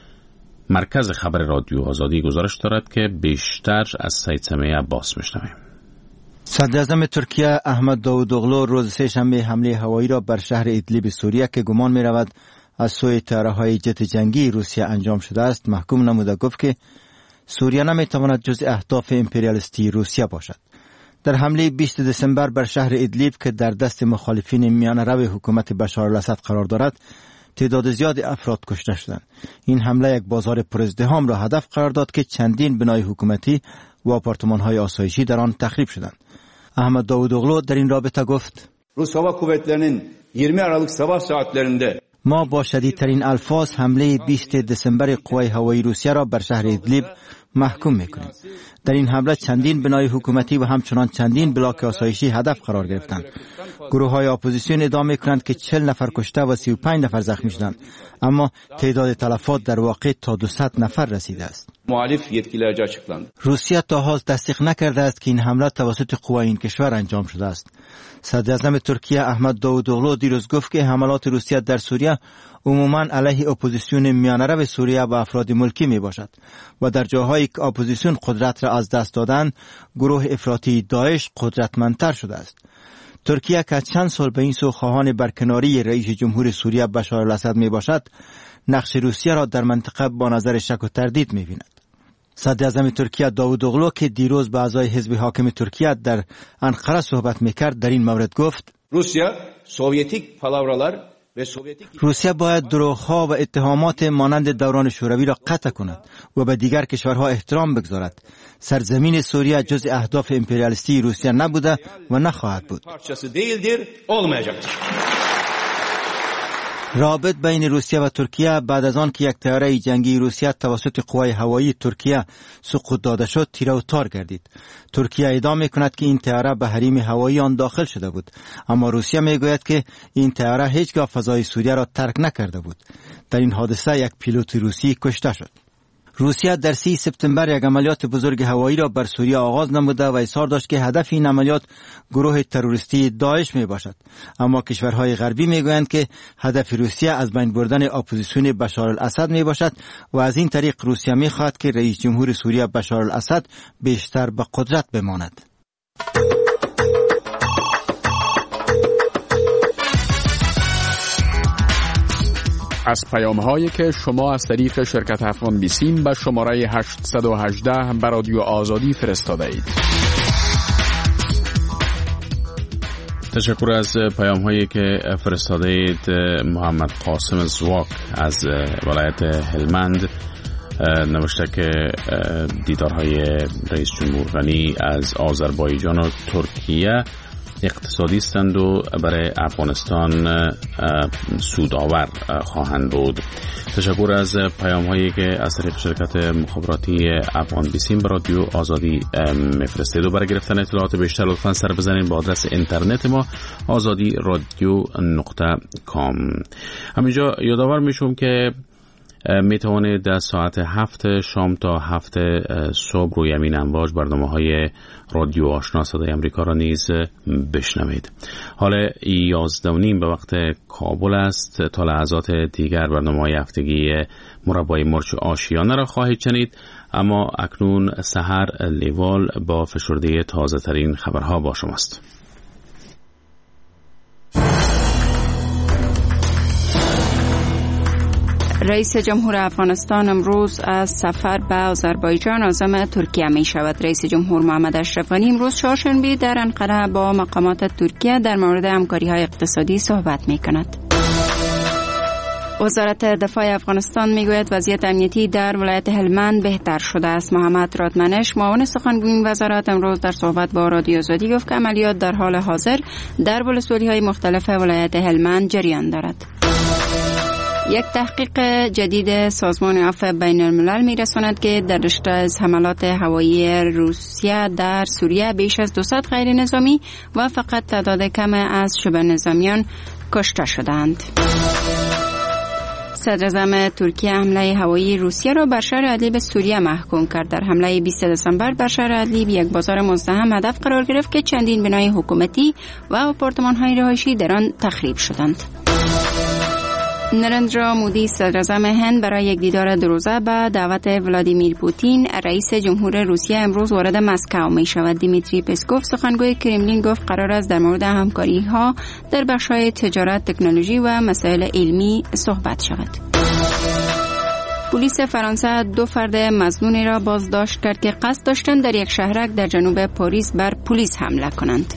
مرکز خبر رادیو آزادی گزارش دارد که بیشتر از سید سمیع عباس میشنویم. صدر اعظم ترکیه احمد داوودوغلو روز سه‌شنبه حمله هوایی را بر شهر ادلیب سوریه که گمان می رود از سوی طیاره‌های جت جنگی روسیه انجام شده است محکوم نموده گفت که سوریه نمی تواند جز اهداف امپریالیستی روسیه باشد. در حمله بیست دسامبر بر شهر ادلیب که در دست مخالفین میانه‌رو حکومت بشار الاسد قرار دارد، تعداد زیاد افراد کشته شدند. این حمله یک بازار پرازدحام را هدف قرار داد که چندین بنای حکومتی و آپارتمان‌های آسایشی در آن تخریب شدند. احمد داوودوغلو در این رابطه گفت: Rus Hava Kuvvetleri'nin yirmi Aralık sabah saatlerinde ما با شدیدترین الفاظ حمله بیست دسامبر قوای هوایی روسیه را بر شهر ادلیب محکوم میکنیم. در این حمله چندین بنای حکومتی و همچنان چندین بلاک آسایشی هدف قرار گرفتند. گروه های اپوزیسیون ادعا میکنند که چهل نفر کشته و سی و پنج نفر زخمی شدند، اما تعداد تلفات در واقع تا دویست نفر رسیده است. muhalif yetkililerce açıklandı. روسیه تا حال تصدیق نکرده است که این حمله توسط قوای این کشور انجام شده است. صدر اعظم ترکیه احمد داوودوغلو دیروز گفت که حملات روسیه در سوریه عموماً علیه اپوزیسیون میانه‌رو سوریه و افراد ملکی می باشد و در جاهایی که اپوزیسیون قدرت را از دست دادند، گروه افراطی داعش قدرتمندتر شده است. ترکیه که چند سال به این سو خواهان برکناری رئیس جمهور سوریه بشار الاسد می باشد، نقش روسیه را در منطقه با نظر شک و تردید می بیند. صدر اعظم ترکیه داوودوغلو که دیروز با اعضای حزب حاکم ترکیه در انقره صحبت میکرد در این مورد گفت: روسیه سوویتیک پالاوراlar ve sovyetik روسیه باید دروغ‌ها و اتهامات مانند دوران شوروی را قطع کند و به دیگر کشورها احترام بگذارد. سرزمین سوریه جز اهداف امپریالیستی روسیه نبوده و نخواهد بود. parçası değildir, olmayacaktır. رابط بین روسیه و ترکیه بعد از آن که یک طیاره جنگی روسیه توسط قوای هوایی ترکیه سقوط داده شد تیره و تار گردید. ترکیه ادعا میکند که این طیاره به حریم هوایی آن داخل شده بود، اما روسیه میگوید که این طیاره هیچگاه فضای سوریه را ترک نکرده بود. در این حادثه یک پیلوت روسی کشته شد. روسیه در سی سپتامبر یک عملیات بزرگ هوایی را بر سوریه آغاز نموده و اصرار داشت که هدف این عملیات گروه تروریستی داعش می باشد، اما کشورهای غربی می گویند که هدف روسیه از بین بردن اپوزیسیون بشار الاسد می باشد و از این طریق روسیه می خواهد که رئیس جمهور سوریه بشار الاسد بیشتر به قدرت بماند. از پیام هایی که شما از طریق شرکت افغان بیسیم به شماره هشتصد و هجده به رادیو آزادی فرستاده اید. تشکر از پیام هایی که فرستاده اید. محمد قاسم زواک از ولایت هلمند نوشته که دیدارهای رئیس جمهور غنی از آذربایجان و ترکیه اقتصادی هستند و برای افغانستان سودآور خواهند بود. تشکر از پیام هایی که از طریق شرکت مخابراتی افغان بیسیم به رادیو آزادی میفرستید و برای گرفتن اطلاعات بیشتر لطفا سر بزنید به آدرس اینترنت ما آزادی رادیو نقطه کام. همینجا یادآور میشم که می توانید در ساعت هفت شام تا هفت صبح روی همین امواج برنامه های رادیو آشنا صدای امریکا را نیز بشنوید. حال یازده و نیم به وقت کابل است. تا لحظات دیگر برنامه های هفتگی مربای مرچ آشیانه را خواهید شنید، اما اکنون سحر لیوال با فشرده تازه ترین خبرها با شماست. رئیس جمهور افغانستان امروز از سفر به آذربایجان عازم ترکیه می شود. رئیس جمهور محمد اشرف غنی امروز چهارشنبه در انقره با مقامات ترکیه در مورد همکاری های اقتصادی صحبت می کند. وزارت دفاع افغانستان می گوید وضعیت امنیتی در ولایت هلمند بهتر شده است. محمد رادمنش معاون سخنگوی این وزارت امروز در صحبت با رادیو آزادی گفت که عملیات در حال حاضر در ولسوالی های مختلف ولایت هلمند جریان دارد. یک تحقیق جدید سازمان عفو بین الملل می رساند که در رشته از حملات هوایی روسیه در سوریه بیش از دویست غیر نظامی و فقط تعداد کم از شبه نظامیان کشته شدند. صدر اعظم ترکیه حمله هوایی روسیه را بر شهر ادلیب سوریه محکوم کرد. در حمله بیست دسامبر بر شهر ادلیب یک بازار مزدحم هدف قرار گرفت که چندین بنای حکومتی و آپارتمان‌های رهایشی در آن تخریب شدند. نرندرا مودی صدر اعظم هند برای یک دیدار دو روزه به دعوت ولادیمیر پوتین رئیس جمهور روسیه امروز وارد مسکو می شود. دیمیتری پسکوف سخنگوی کرملین گفت قرار است در مورد همکاری ها در بخش‌های تجارت، تکنولوژی و مسائل علمی صحبت شود. پلیس فرانسه دو فرد مظنونی را بازداشت کرد که قصد داشتند در یک شهرک در جنوب پاریس بر پلیس حمله کنند.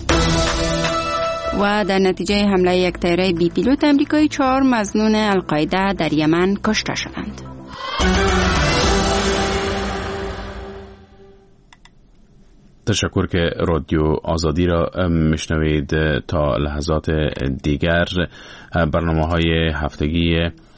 و در نتیجه حمله یک طیاره بی پیلوت امریکایی چهار مظنون القاعده در یمن کشته شدند. تشکر که رادیو آزادی را میشنوید. تا لحظات دیگر برنامه های هفتگی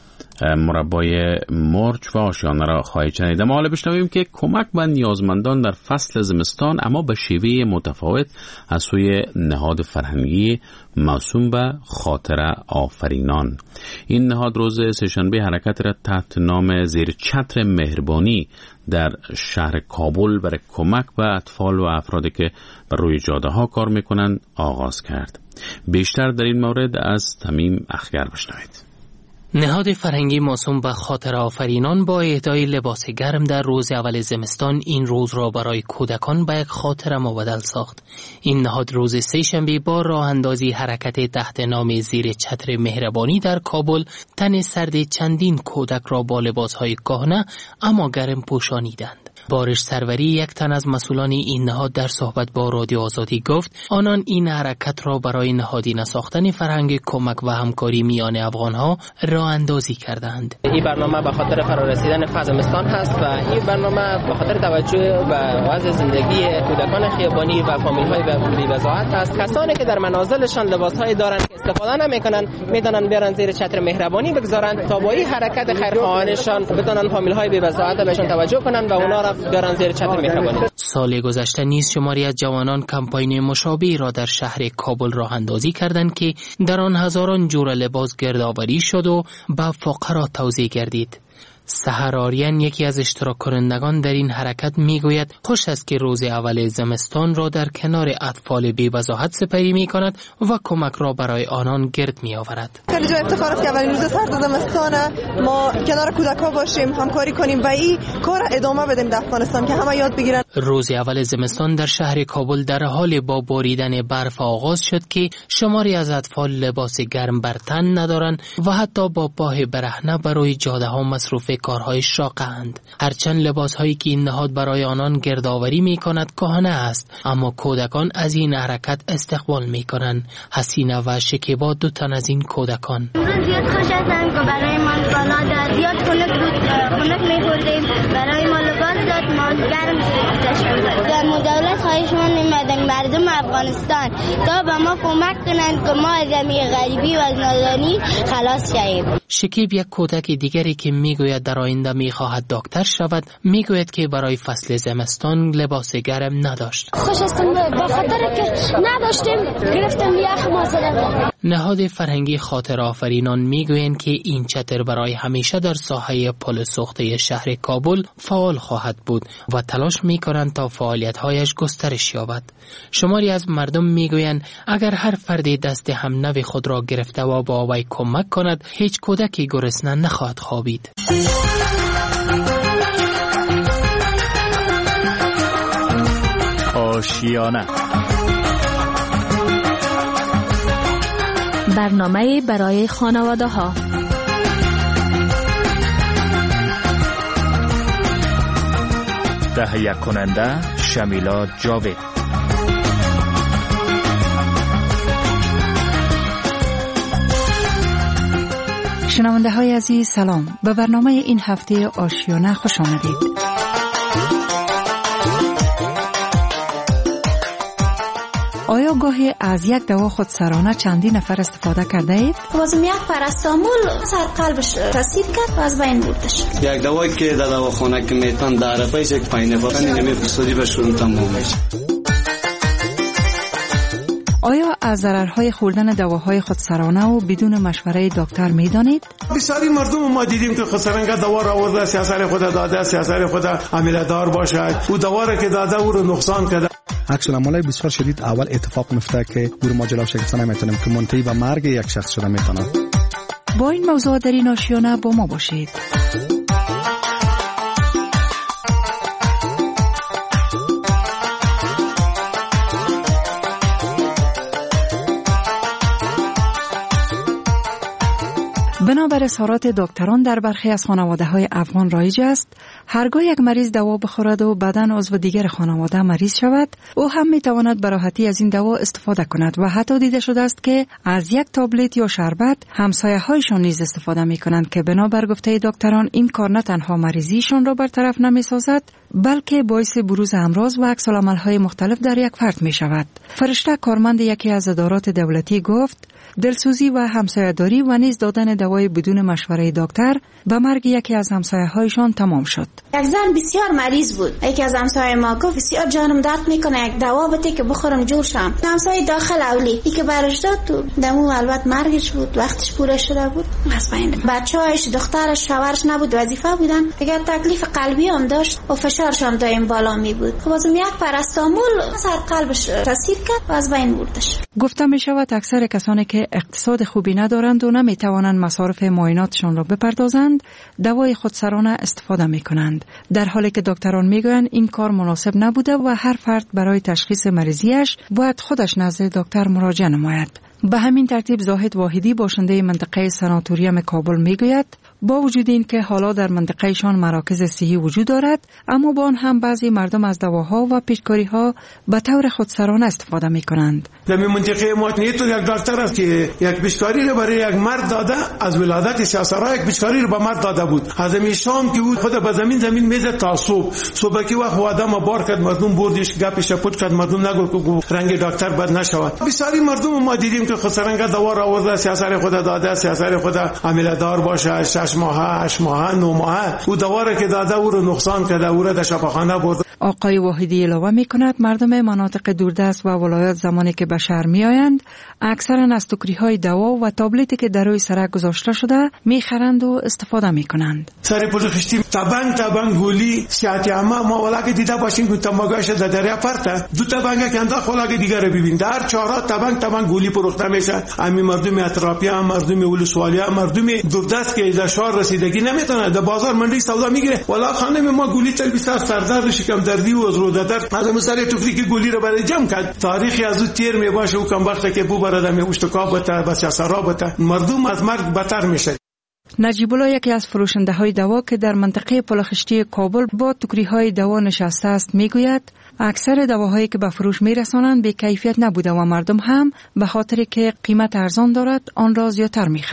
مربای مرچ و آشیانه را خواهید شنید. اما حالا بشنویم که کمک به نیازمندان در فصل زمستان اما به شیوه متفاوت از سوی نهاد فرهنگی موسوم به خاطر آفرینان. این نهاد روز سه‌شنبه حرکت را تحت نام زیر چتر مهربانی در شهر کابل برای کمک به اطفال و افرادی که بر روی جاده ها کار میکنند آغاز کرد. بیشتر در این مورد از تمیم اخگر بشنوید. نهاد فرهنگی موسوم به خاطر آفرینان با اهدای لباس گرم در روز اول زمستان این روز را برای کودکان به یک خاطره مبدل ساخت. این نهاد روز سه‌شنبه با راه اندازی حرکت تحت نام زیر چتر مهربانی در کابل تن سرد چندین کودک را با لباسهای کهنه اما گرم پوشانیدند. بارش سروری یک تن از مسئولان این نهاد در صحبت با رادیو آزادی گفت آنان این حرکت را برای نهادینه ساختن فرهنگ کمک و همکاری میان افغانها راه اندازی کردند. این برنامه به خاطر فرارسیدن فصل زمستان هست و این برنامه به خاطر توجه به وضع زندگی کودکان خیابانی و فامیل‌های بی‌وضاحت است. کسانی که در منازلشان لباس‌های دارند که استفاده نمی‌کنند می‌تونن بیارن زیر چتر مهربانی بگذارند تا با این حرکت خیرخواهانشان بتونن فامیل‌های بی‌وضاحت بهشون توجه کنند و اونا را بیارن زیر چتر مهربانی. سال گذشته نیز شماری از جوانان کمپین مشابهی را در شهر کابل راه اندازی کردند که در آن هزاران جور لباس گردآوری شد و به فقرا توزیع گردید. سحر آریان یکی از اشتراک کنندگان در این حرکت میگوید خوش است که روز اول زمستان را در کنار اطفال بی‌وضاحت سپری می کند و کمک را برای آنان گرد می آورد. خیلی جای افتخار است که اولین روز سرد زمستان ما کنار کودک‌ها باشیم، همکاری کنیم و این کار ادامه بدیم در افغانستان که همه یاد بگیرن. روز اول زمستان در شهر کابل در حال با باریدن برف آغاز شد که شماری از اطفال لباس گرم بر تن ندارند و حتی با پاه برهنه بر روی جاده‌ها مصروف کارهای شاقند. هرچند لباسهایی که این نهاد برای آنان گردآوری می کند کهنه است، اما کودکان از این حرکت استقبال می کنند. حسینه و شکیبا دو تن از این کودکان. امروز زیاد خوش هستم که برای ما بالا داد، زیاد خنک بود، خنک می خوردیم، برای ما لباس داد، ما گرم داشتیم. در دولت خواهش من می‌مدن مردم افغانستان تا به ما کمک کنند که ما از این غریبی و از نادانی خلاص شویم. شکیب یک کودک دیگری که میگوید در آینده میخواهد دکتر شود میگوید که برای فصل زمستان لباس گرم نداشت. خوش هستم به خاطر که نداشتیم گرفتم یخ ما زدم. نهاد فرهنگی خاطر آفرینان میگویند که این چتر برای همیشه در ساحه پل سوخته شهر کابل فعال خواهد بود و تلاش میکنند تا فعالیت‌هایش گسترش یابد. شماری از مردم میگویند اگر هر فردی دست هم نو خود را گرفته و با وی کمک کند هیچ کودکی گرسنه نخواهد خوابید. آشیانه برنامه برای خانواده ها. تهیه کننده شمیلا جاوید. شنونده های عزیز سلام، به برنامه این هفته آشیانه خوش آمدید. آیا گاهی از یک دوا خودسرانه چندین نفر استفاده کرده اید؟ واسم یک پاراستامول سر قلبش رسید کرد و از بین بردش. یک دوایی که در دواخانه که میتن در عرفایش یک پایینه بکنی نمیفرستادی بشورم تمام میشه. آیا از ضررهای خوردن دواهای خودسرانه و بدون مشوره دکتر میدانید؟ بسیاری مردم ما دیدیم که خودسرانه دوا را آورده، سیاست خود داده، سیاست خود عامل دار باشد، او دوا را که داده او رو نقصان کرده. عکس العمل بسیار شدید اول اتفاق میفته که او رو ما جلوش گرفته نمیتونیم که منتهی به مرگ یک شخص شده میتونه. با این موضوع در این آشیانه با ما باشید. بنابر اظهارات دکتران در برخی از خانواده‌های افغان رایج است هرگاه یک مریض دوا بخورد و بدن عضو دیگر خانواده مریض شود او هم میتواند به راحتی از این دوا استفاده کند و حتی دیده شده است که از یک تابلت یا شربت همسایه‌هایشان نیز استفاده می‌کنند که بنابر گفته دکتران این کار نه تنها مریضیشان را برطرف نمی‌سازد بلکه باعث بروز امراض و عکس‌العمل‌های مختلف در یک فرد می‌شود. فرشته کارمند یکی از ادارات دولتی گفت دلسوزی و همسایه‌داری و نیز دادن دوای بدون مشوره دکتر به مرگ یکی از همسایه‌هایشان تمام شد. یک زن بسیار مریض بود. یکی از همسایه ما گفت بسیار جانم درد میکنه یک دوا بده که بخورم جور شم. همسایه داخل اولی ای که برش داد تو دمو البته مرگش بود، وقتش پوره شده بود. مثلا بچه‌هاش دخترش شوهرش نبود وظیفه بودن. دیگه تکلیف قلبی هم داشت و فشارشان دائم بالا می بود. خب از یک پاراستامول سر قلبش رسید کرد و از بین بردش. گفته می شود اکثر کسانی که اقتصاد خوبی ندارند و نمی توانند مصارف معایناتشان را بپردازند دوای خودسرانه استفاده می کنند، در حالی که دکتران می گویند این کار مناسب نبوده و هر فرد برای تشخیص مریضیش باید خودش نزد دکتر مراجعه نماید. به همین ترتیب زاهد واحدی باشنده منطقه سناتوریم کابل می گوید با وجود این که حالا در منطقهشان مراکز صحی وجود دارد اما با آن هم بعضی مردم از دواها و پیشکاریها به طور خودسرانه استفاده می کنند. در منطقه ما نیتون یک دکتر است که یک پیشکاری را برای یک مرد داده، از ولادت سیاسرا یک پیشکاری را به مرد داده بود. از همین شام که بود خود به زمین زمین میزد تا صبح صبح که وقت آدم بار کرد مردم بردش گپش پوت کرد مردم نگو رنگ دکتر بد نشود. بسیاری مردم ما دیدیم که خودسرانه دوا را آورده، سیاست خود داده، سیاست خود عامل دار باشه، شش ماه، هشت ماه، نه ماه او دوا را که داده او رو نقصان کرده، او را در شفاخانه برد. آقای واحدی علاوه می کند مردم مناطق دوردست و ولایات زمانی که به شهر می آیند اکثرا از توکری های دوا و تابلتی که در روی سرک گذاشته شده می خرند و استفاده می کنند. سر پول خشتی تبنگ تبنگ گولی سیاتی اما ما ولا که دیده باشیم که تماگاش در دریا پرته دو تبنگ که انداخت ولا که دیگه رو ببین در چهارا تبنگ تبنگ گولی فروخته میشه. امی مردم اطرافیا، مردم ولسوالیا، مردم دوردست که از شهر رسیدگی نمیتونه در بازار منډي سودا میگیره ولا خانم ما گولی تل بیسار سردرد شکم دردی و از رو دردر از مسئله توفری که گولی رو برای جمع کرد تاریخی از او تیر می باشه و کم وقت که بو برادر می اشتکا بته بس سرا بته مردم از مرگ بدتر میشه. نجیب الله یکی از فروشنده های دوا که در منطقه پلخشتی کابل با توکری های دوا نشسته است میگوید اکثر دواهایی که به فروش میرسانند به کیفیت نبوده و مردم هم به خاطر که قیمت ارزان دارد آن را زیادتر میخرند.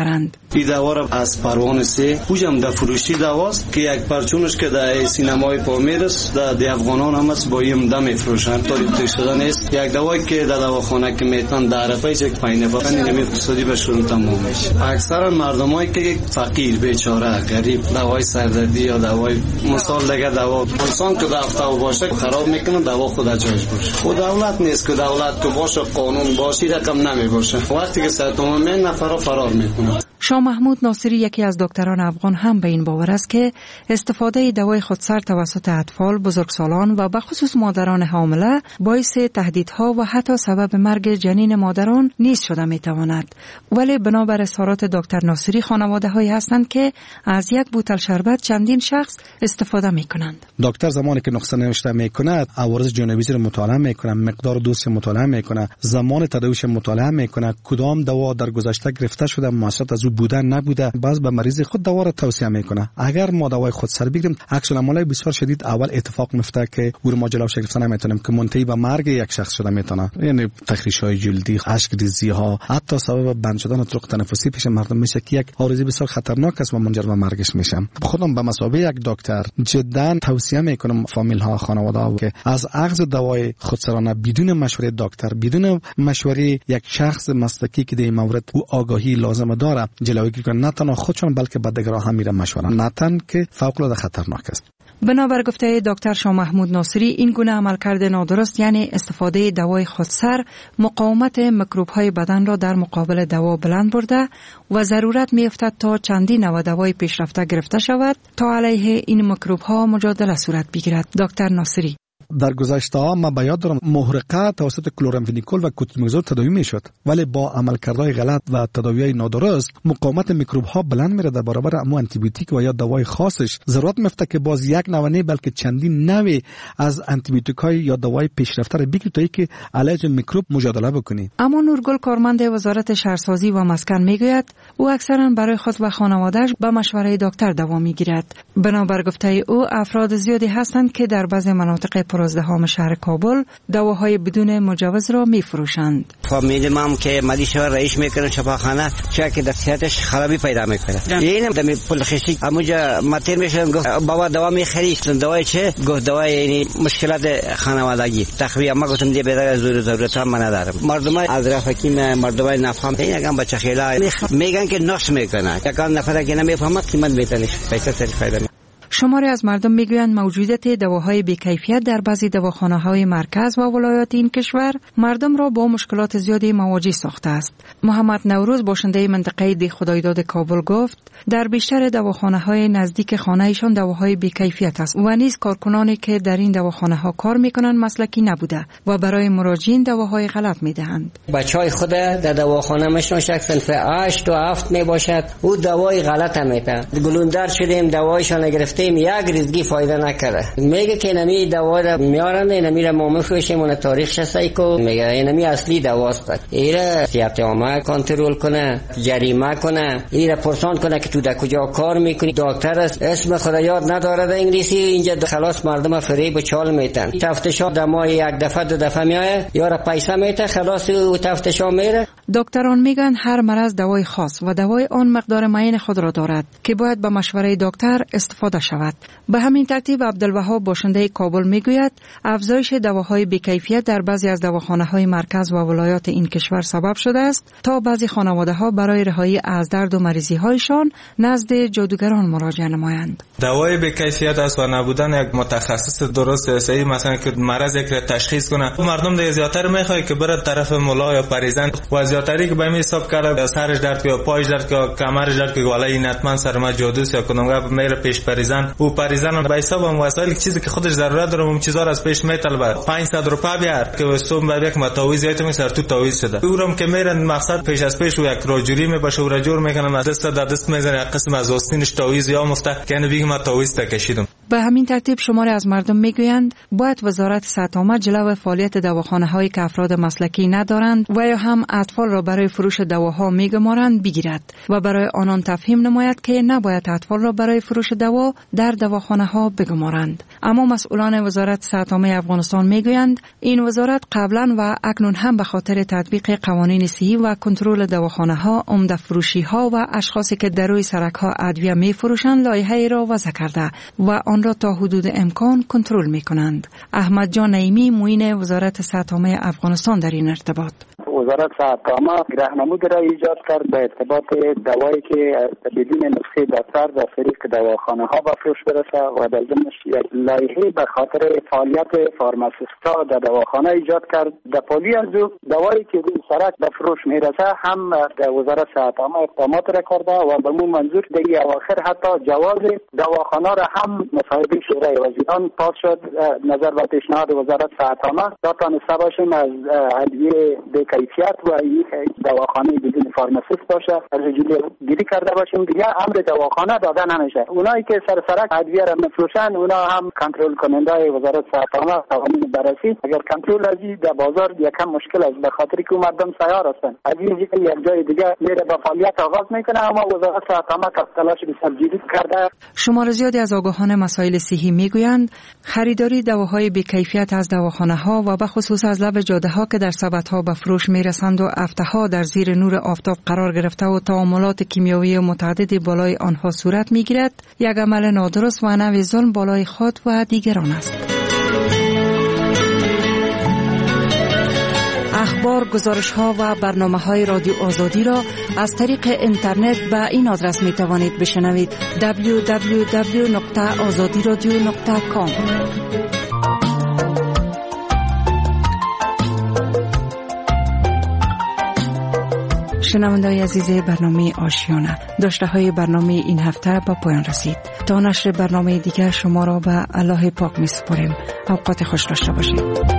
این دوا را از پروانه سه خوشم در فروشی دواست که یک پرچونش که در سینمای پامیر است در دی افغانان هم است با این دم میفروشن تاریخ شده نیست. یک دوایی که در دواخانه که میتن در پایش یک پایین نفر نمی اقتصادی بهشون تمام میشه. اکثرا مردمایی که فقیر بیچاره غریب دوای سردردی یا دوای مثال دیگه دوا انسان که دفتر باشه خراب میکنه دوا خود جایش باشه. خود دولت نیست که دولت که باشه قانون باشی رقم نمی باشه. وقتی که صحتمند نفر فرار میکنه. شاه محمود ناصری یکی از دکتران افغان هم به این باور است که استفاده دوای خودسر توسط اطفال، بزرگسالان و به خصوص مادران حامله باعث تهدیدها و حتی سبب مرگ جنین مادران نیز شده میتواند. ولی بنابر اظهارات دکتر ناصری خانواده هایی هستند که از یک بوتل شربت چندین شخص استفاده میکنند. دکتر زمانی که نسخه نوشته میکنه عوارض جانبی رو مطالعه میکنه، مقدار دوز مطالعه میکنه، زمان تداویش مطالعه میکنه، کدام دوا در گذشته گرفته شده مؤثرات از بوده نبوده، باز به مریض خود دوا را توصیه میکنه. اگر ما دوای خودسر بگیریم عکس العملای بسیار شدید اول اتفاق میفته که او ما جلوش گرفتن نمیتونیم که منتهی به مرگ یک شخص شده میتونه. یعنی تخریش‌های جلدی، اشک ریزی ها، حتی سبب بند شدن طرق تنفسی پیش مردم میشه که یک عارضه بسیار خطرناک است و منجر به مرگش میشه. خودم به مثابه یک دکتر جدا توصیه میکنم فامیل ها، خانواده ها که از اخذ دوای خودسرانه بدون مشوره دکتر، بدون مشوره یک شخص مسلکی که در این مورد او آگاهی لازم داره جلوگیری کنند، نه تنها خودشون بلکه به دیگران هم میره مشوره ندن که فوق العاده خطرناک است. بنابر گفته دکتر شاه محمود ناصری این گونه عملکرد نادرست یعنی استفاده دوای خودسر مقاومت میکروب های بدن را در مقابل دوا بلند برده و ضرورت میافتد تا چندین نوع دوای پیشرفته گرفته شود تا علیه این میکروب ها مجادله صورت بگیرد. دکتر ناصری: در گذشته ها ما به یاد دارم محرقه توسط کلورامفنیکول و کوتیمگزول تداوی میشد، ولی با عملکردهای غلط و تداوی‌های نادرست مقاومت میکروب ها بلند میره در برابر امو آنتی بیوتیک و یا دوای خاصش. ضرورت میفته که باز یک نوع نه بلکه چندین نوع از آنتی بیوتیک های یا دوای پیشرفته را بگیری تا اینکه علاج میکروب مجادله بکنی. اما نورگل کارمند وزارت شهرسازی و مسکن میگوید او اکثرا برای خود و خانواده‌اش به مشوره دکتر دوا میگیرد. بنابر گفته او افراد زیادی هستند که در بعضی مناطق پرازدحام شهر کابل دواهای بدون مجوز را میفروشند. فامیل ما که مریض رئیس میکنه شفاخانه چه که در صحتش خرابی پیدا میکنه. این دمی پول خشی اموجا ماتر میشن گفت بابا دوا میخری، دوای چه؟ گفت دوای یعنی مشکلات خانوادگی. تخویه ما گفتم دی بدر زور ضرورت هم من ندارم. مردم از رفاقین مردم نفهم این یکم بچه خیلا میگن که نقص میکنه. یکان نفر که نمیفهمه قیمت میتونه پیسه سری فایده. شماری از مردم میگویند موجودیت دواهای بی‌کیفیت در بعضی دواخانه‌های مرکز و ولایات این کشور مردم را با مشکلات زیادی مواجه ساخته است. محمد نوروز باشنده منطقه دی خدایداد کابل گفت در بیشتر دواخانه‌های نزدیک خانه‌ایشان دواهای بی‌کیفیت است و نیز کارکنانی که در این دواخانه‌ها کار می‌کنند مسلکی نبوده و برای مراجعین دواهای غلط می‌دهند. بچهای خود در دواخانه مشون شخص صنف هشت و هفت میباشد او دوای غلط میده. گلوندر شدیم دوایشان گرفت یک ریزگی فایده نکرده. میگه که نمی دوا را میارن نمی را ما میفروشیم اون تاریخ شسای کو میگه نمی اصلی دواست. ایره صحت عامه کنترل کنه، جریمه کنه، ایره پرسان کنه که تو در کجا کار میکنی. دکتر است اسم خود یاد نداره در انگلیسی اینجا خلاص مردم فریب و چال میتن. تفتیش در ماه یک دفعه دو دفعه میایه یارا پیسه میته خلاص او تفتیش میره. دکتران میگن هر مرض دوای خاص و دوای آن مقدار معین خود را دارد که باید به مشوره دکتر استفاده شود. به همین ترتیب عبدالوهاب باشنده کابل میگوید افزایش دواهای بی‌کیفیت در بعضی از دواخانه‌های مرکز و ولایات این کشور سبب شده است تا بعضی خانواده‌ها برای رهایی از درد و مریضی‌هایشان نزد جادوگران مراجعه نمایند. دوای بی‌کیفیت است و نبودن یک متخصص درست صحیح مثلا که مرض یک تشخیص کنه. مردم دیگه زیاتر میخواد که بره طرف ملا یا پریزن و زیاتری که به می حساب کرده سرش درد یا پایش درد یا کمرش درد که والا این حتما سر ما جادوست یا کنونگا میره پیش پریزن او پریزن به حساب هم وسایل چیزی که خودش ضرورت داره اون چیزا رو از پیش میطلبه. پانصد روپیه بیار که صبح به یک متاویز یادت میسر تو تاویز شده اورم که میرن مقصد پیش از پیش و یک راجوری میباشه و را جور میکنن دست در دست میزنه یک قسم از آستینش تاویز یا مفته که نبیگه ما تاویز تا کشیدم. به همین ترتیب شماری از مردم میگویند باید وزارت صحت عامه جلو فعالیت دواخانه‌هایی که افراد مسلکی ندارند و یا هم اطفال را برای فروش دواها میگمارند بگیرد و برای آنان تفهیم نماید که نباید اطفال را برای فروش دوا در دواخانه‌ها بگمارند. اما مسئولان وزارت صحت عامه افغانستان میگویند این وزارت قبلا و اکنون هم به خاطر تطبیق قوانین صحی و کنترل دواخانه‌ها، عمده فروشی‌ها و اشخاصی که در روی سرک‌ها ادویه می‌فروشند لایحه‌ای را وضع کرده و آن را تا حدود امکان کنترل می‌کنند. احمد جان نعیمی معین وزارت صحت عامه افغانستان در این ارتباط وزارت صحت عامه راهنمودی را ایجاد کرد به ارتباط دوایی که بدون نسخه دفتر در طریق دواخانه ها به فروش برسه و در ضمنش یک لایحه به خاطر فعالیت فارماسیست‌ها در دواخانه ایجاد کرد. در پالی از او دوایی که روی سرک به فروش میرسه هم در وزارت صحت عامه اقدامات را کرده و به مو منظور در اواخر حتی جواز دواخانه را هم مصاحبه شورای وزیران پاس شد نظر به پیشنهاد وزارت صحت عامه تا تانسته باشیم از ادویه کیفیت و یک دواخانه بدون فارماسیست باشه از جلوگیری کرده باشیم. دیگه امر دواخانه داده نمیشه. اونایی که سر سرک ادویه را میفروشن اونا هم کنترل کننده وزارت صحت عامه قوانین بررسی اگر کنترل ازی در بازار یکم مشکل است به خاطر که مردم سیار هستن ادویه که یک جای دیگه میره به فعالیت آغاز میکنه اما وزارت صحت عامه تلاش بسیار جدی کرده. شمار زیادی از آگاهان مسائل صحی میگویند خریداری دواهای بی‌کیفیت از دواخانه‌ها و به خصوص از لب جاده‌ها که در سبدها به فروش میرسند و هفته‌ها در زیر نور آفتاب قرار گرفته و تعاملات کیمیایی متعددی بالای آنها صورت میگیرد یک عمل نادرست و نوع ظلم بالای خود و دیگران است. اخبار، گزارش‌ها و برنامه‌های رادیو آزادی را از طریق اینترنت به این آدرس می‌توانید بشنوید: دبلیو دبلیو دبلیو نقطه آزادی رادیو نقطه کام. شنونده‌های عزیز برنامه آشیانه، داشته های برنامه این هفته با پایان رسید. تا نشر برنامه دیگر شما را به الله پاک می سپاریم. اوقات خوش داشته باشید.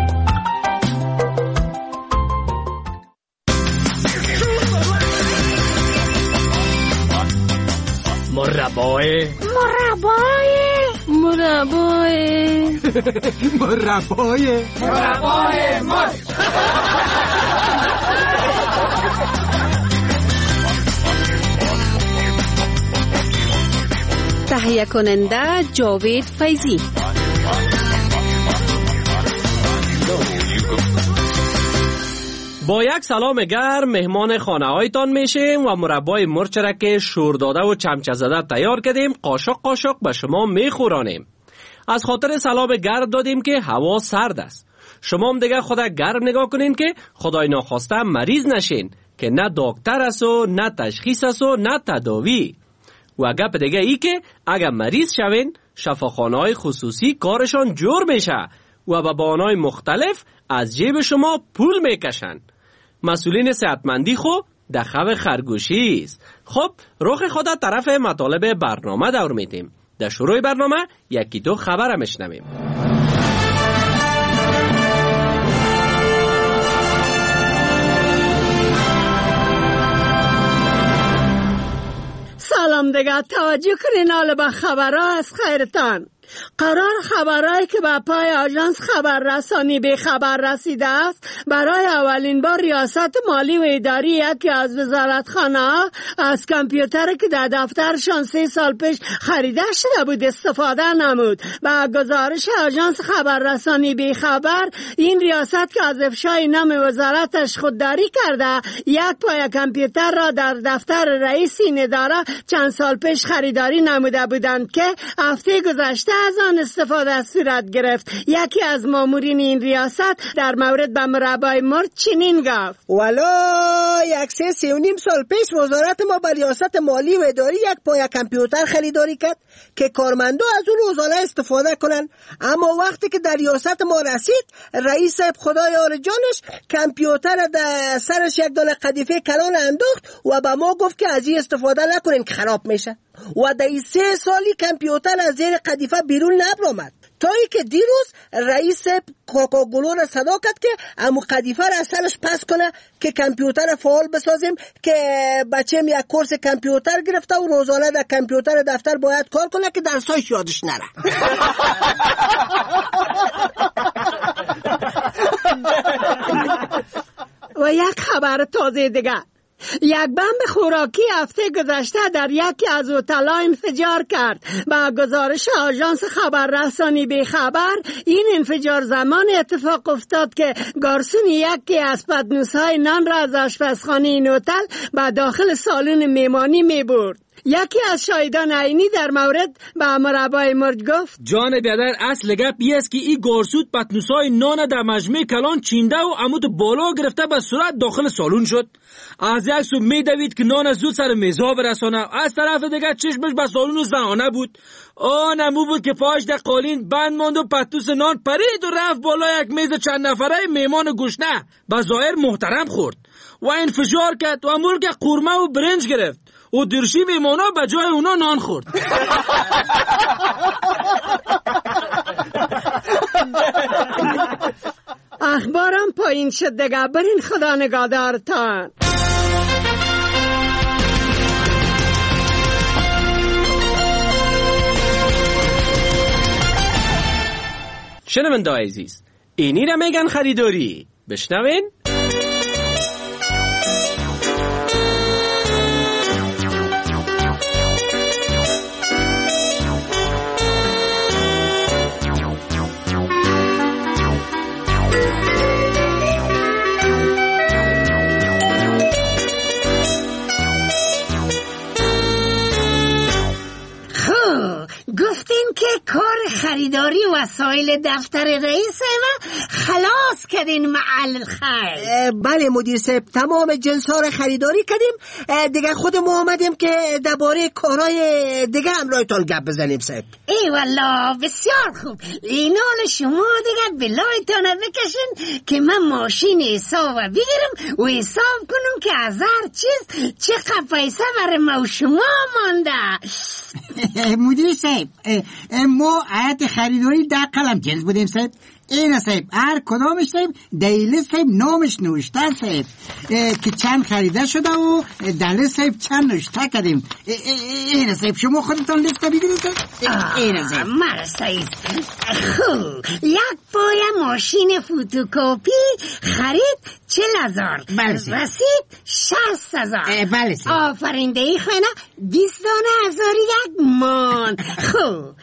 مربای مربای مربای مربای مربای مر تهیه کننده جاوید فیضی. با یک سلام گرم مهمان خانه هایتان میشیم و مربای مرچ را که شور داده و چمچه زده تیار کردیم قاشق قاشق به شما میخورانیم. از خاطر سلام گرم دادیم که هوا سرد است. شما هم دیگه خدا گرم نگاه کنین که خدای ناخواسته مریض نشین که نه دکتر است و نه تشخیص است و نه تداوی. و گپ دیگه ای که اگر مریض شوین شفاخانه‌های خصوصی کارشان جور میشه و به بهانه‌های مختلف از جیب شما پول میکشن. مسئولین صحتمندی خو دخو خرگوشی است. خب رخ خدا طرف مطالب برنامه دور میدیم. در شروع برنامه یکی دو خبر میشنویم. سلام دیگه توجه کنین حالا به خبرها از خیرتان. قرار خبرهایی که به پای آژانس خبررسانی به خبر رسیده است برای اولین بار ریاست مالی و اداری یکی از وزارتخانه‌ها از کامپیوتری که در دفترشان سه سال پیش خریده شده بود استفاده نمود. با گزارش آژانس خبررسانی به خبر این ریاست که از افشای نام وزارتش خودداری کرده یک پای کامپیوتر را در دفتر رئیس این اداره چند سال پیش خریداری نموده بودند که هفته گذشته از آن استفاده صورت گرفت. یکی از مامورین این ریاست در مورد به مربای مرد چنین گفت: والا یک سه سی و نیم سال پیش وزارت ما به ریاست مالی و اداری یک پای کامپیوتر خریداری کرد که کارمندا از اون روزانه استفاده کنن. اما وقتی که در ریاست ما رسید رئیس صاحب خدای آل جانش کامپیوتر در سرش یک دانه قدیفه کلان انداخت و به ما گفت که از این استفاده نکنین که خراب میشه. و در این سه سالی کامپیوتر از زیر قدیفه بیرون نبرآمد. تایی که دیروز رئیس کوکاکولا را صدا کرد که امو قدیفه را از سرش پس کنه که کامپیوتر فعال بسازیم که بچه‌م یک کورس کامپیوتر گرفته و روزانه در کامپیوتر دفتر باید کار کنه که درسایش یادش نره. و یک خبر تازه دیگه، یک بمب خوراکی هفته گذشته در یکی از هتل‌ها انفجار کرد. با گزارش آژانس خبررسانی بی خبر، این انفجار زمان اتفاق افتاد که گارسون یکی از پتنوس‌های نان را از آشپزخانه این هتل به داخل سالن میمانی می برد. یکی از شاهدان عینی در مورد به مربای مرد گفت: جان بیادر، اصل گپ این است که این گارسود پتنوسای نان در مجمع کلان چینده و عمود بالا گرفته به صورت داخل سالون شد. از یک سو می دوید که نان زود سر میزها برسانه، از طرف دیگه چشمش به سالون زنانه بود. آن امو بود که پاش در قالین بند ماند و پتوس نان پرید و رفت بالا یک میز چند نفره میمان گشنه به ظاهر محترم خورد و انفجار کرد و امور که قورمه و برنج گرفت و درشی میمانا به جای اونا نان خورد. اخبارم پایین شد دیگه، برین خدا نگهدارتان. شنونده عزیز، اینی را میگن خریداری، بشنوین. گفتین که کار خریداری وسایل دفتر رئیس و خلاص کردین معل خیر. بله مدیر صاحب، تمام جنس ها را خریداری کردیم دیگه. خود ما آمدیم که درباره کارهای دیگه هم رایتان گپ بزنیم صاحب. ای والله بسیار خوب. اینال شما دیگه بلایتان بکشین که من ماشین حساب بگیرم و حساب کنم که از هر چیز چقدر پیسه برای ما و شما مانده. مدیر صاحب، ما عادت خریداری در قلم جنس بودیم صاحب. این صاحب هر کدامش صاحب دیلی صاحب نامش نوشته صاحب که چند خریده شده و دلیل صاحب چند نوشته کردیم. این صاحب شما خودتان لیست بگیرید صاحب. این صاحب مرسید خوب. یک پای ماشین فوتوکوپی خرید چل هزار، رسید شست هزار. بله صاحب. آفرینده خانه بیست دانه هزار یک مان. خوب.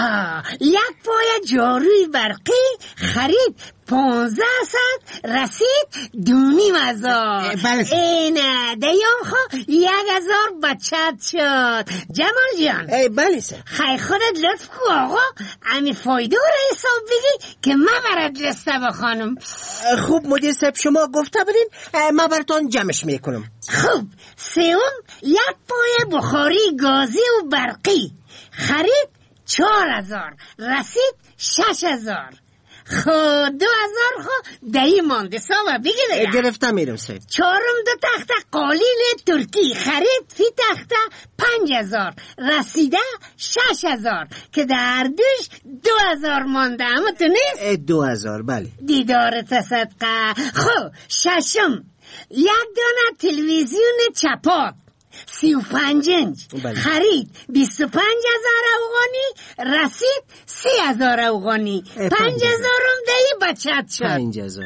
یک پای جاروی برقی خرید پونزه ست، رسید دونیم هزار. اینه دیام خو یک هزار بچت شد. جمال جان. ای بله سر. خیلی خودت لطف کو آقا امی فایده رو حساب بگی که من برات لسته بخوانم. خوب مدیر صاحب، شما گفته بدین من براتان جمعش میکنم. خوب. سوم، یک پای بخاری گازی و برقی خرید چهار هزار، رسید شش هزار. خود دو هزار خو دهی مانده ساوه بگیره. گرفته میرم سید. چهارم دو تخته قالیل ترکی خرید فی تخته پنج هزار، رسیده شش هزار که در دوش دو هزار مانده. اما تو نیست؟ دو هزار بله. دیدارت صدقه. خب ششم، یک دانه تلویزیون چپاک سی و پنج انچ خرید بیست و پنج هزار افغانی، رسید سی هزار افغانی. پنج هزارم دهی بچت شد. پنج هزار.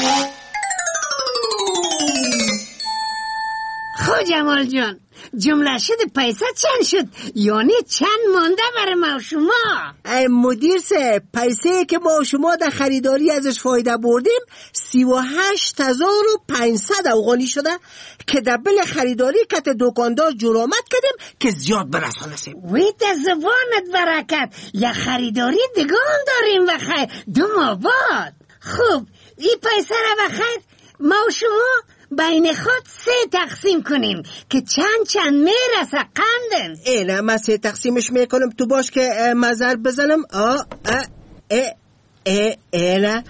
خب جمال جان، جمله شد پیسه چند شد؟ یعنی چند مانده برای ما و شما؟ ای مدیر صاحب، پیسه که ما و شما در خریداری ازش فایده بردیم سی و هشت هزار و پنجصد افغانی شده که در بل خریداری کت دکاندار جرامت کردیم که زیاد برسانه سیم. وی در زبانت برکت. یا خریداری دگان داریم و خیر دو ماه بعد. خوب، این پیسه را بخیر ما و شما بین خود سه تقسیم کنیم که چند چند میرسه قندن. اینه من سه تقسیمش میکنم تو باش که مزر بزنم. آ ا ا ا اینه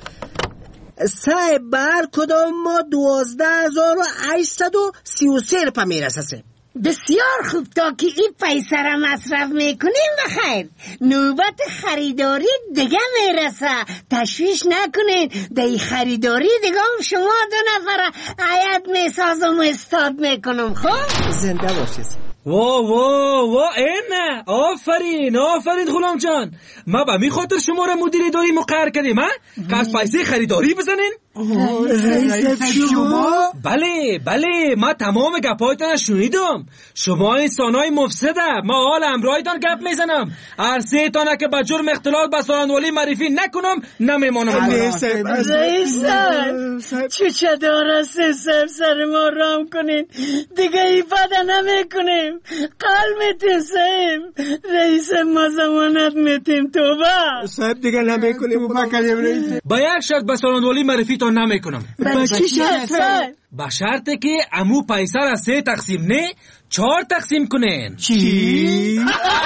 صاحب بر کدام ما دوازده هزار و هشتصد و سی و سه روپا میرسه. بسیار خوب. تا که این پیسه را مصرف میکنیم بخیر، نوبت خریداری دیگه میرسه. تشویش نکنین، دی خریداری دیگه هم شما دو نفر عیاد میسازم و استاد میکنم. خب زنده باشید. وا وا وا اینه. آفرین آفرین غلام جان، ما به می خاطر شما را مدیر اداری مقرر کردیم ها که از پیسه خریداری بزنین. رئیس شما؟ بله بله، ما تمام گپایتان شنیدم. شما انسانای مفسده، ما حال امرایتان گپ میزنم. هر سه تانه که به جرم اختلاط به سالنوالی معرفی نکنم نمیمانم. رئیس چه داره سه سر سر ما رام کنین دیگه ایفاده نمی کنیم. قل میتیم سیم رئیس، ما زمانت میتیم. توبه صاحب دیگه نمی کنیم. با کلیم رئیس با یک شرط به سالنوالی معرفی تا نمی کنم. با چی شرط؟ با شرطه که امو پیسه را سه تقسیم نه چهار تقسیم کنین. چی؟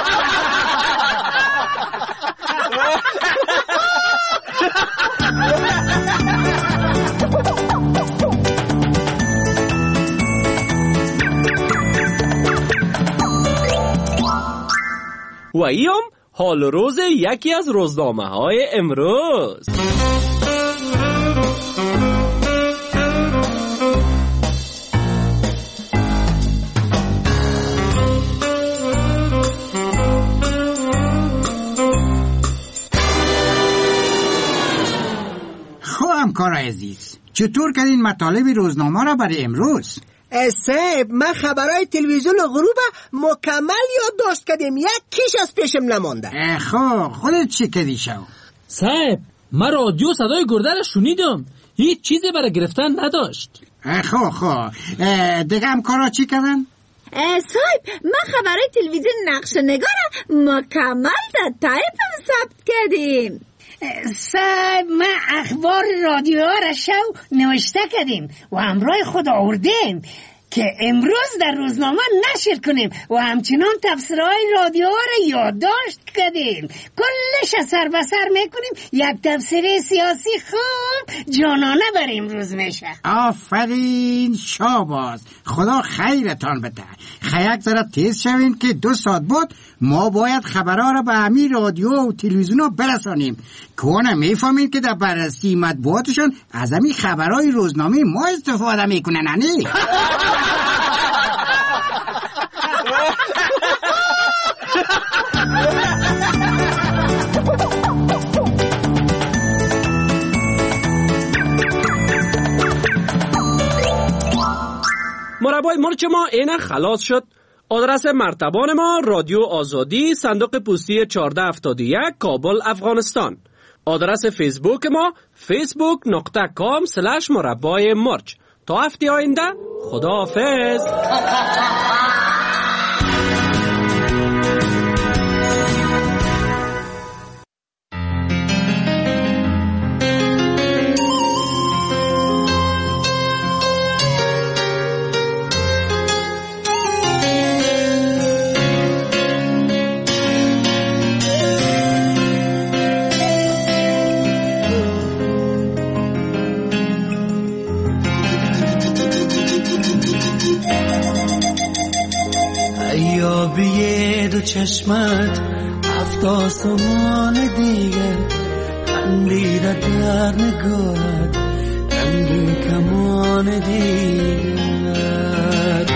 و ایام حال روز یکی از روزنامه های امروز. خب همکار عزیز، چطور کردین مطالب روزنامه را برای امروز؟ صاحب من خبرهای تلویزیون غروب مکمل یادداشت کردیم، یک کیش از پیشم نمانده. خب خودت چی کردی شو؟ صاحب من رادیو صدای گرده را شنیدم، هیچ چیزی برای گرفتن نداشت. خب خب دیگه همکارا چی کردن؟ صاحب من خبرهای تلویزیون نقش نگار مکمل در تایپم ثبت کردیم. صاحب ما اخبار رادیو را شو نوشته کردیم و همراه خود آوردیم که امروز در روزنامه نشر کنیم و همچنان تفسیرهای رادیو را یادداشت کردیم. کلش سر به سر میکنیم، یک تفسیر سیاسی خوب جانانه بر امروز میشه. آفرین شاباز، خدا خیرتان بده. خیک ذره تیز شوین که دو ساعت بود ما باید خبرها را به همین رادیو و تلویزیون ها برسانیم که اونا میفهمین که در بررسی مطبوعاتشان از همین خبرهای روزنامه ما استفاده میکنن. هنی مربای مرچ ما اینه خلاص شد. آدرس مرتبان ما رادیو آزادی، صندوق پستی چهارده هفتاد و یک، کابل، افغانستان. آدرس فیسبوک ما فیسبوک نقطه کام سلش مربای مرچ. تا هفته آینده خداحافظ. بیه دو چشمت هفت آسمان دیگر خندیده در نگاهت رنگین کمان دیگر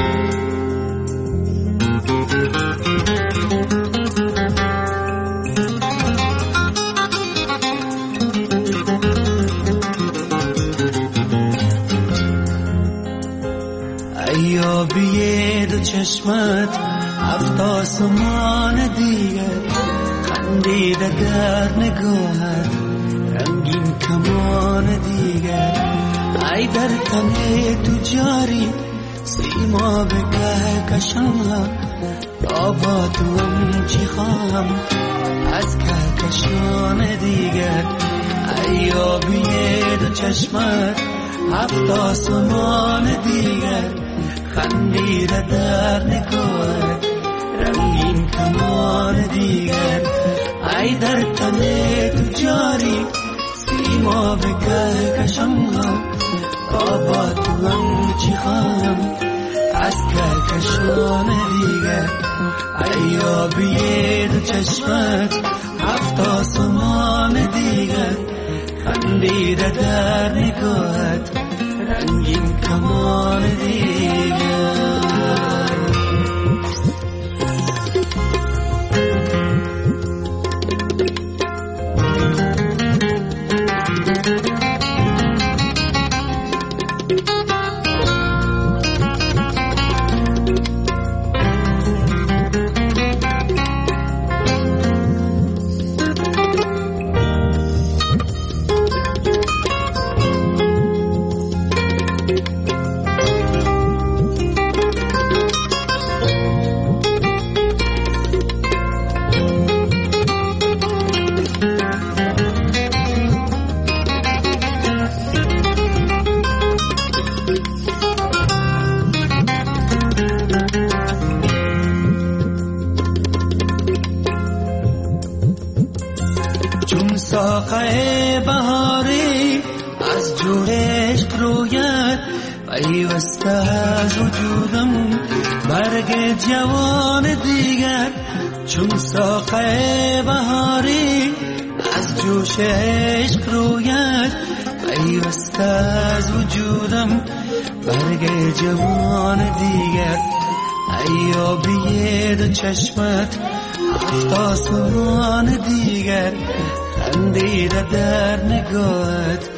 ایا بیه دو چشمت هفت آسمان دیگر خندیده در نگاهت رنگین کمان دیگر ای در تن تو جاری سیما به کهکشان تا با تو هم چی خواهم از کهکشان دیگر ای آبی دو چشمت هفت آسمان دیگر خندیده در نگاهت رنگین کمان دیگر ای در تن تو جاری سیما به کهکشان تا با تو هم چی خواهم از کهکشان دیگر. ایابی دو چشمت هفت آسمان دیگر، خندیده در نگاهت رنگین کمان دیگر. ساقه بهاری از جوش رویت پیوسته از وجودم برگ جوان دیگر. چون ساقه بهاری از جوش عشق رویت پیوسته از وجودم برگ جوان دیگر. ایابی دو چشمت هفت آسمان دیگر، خندیده در نگاهت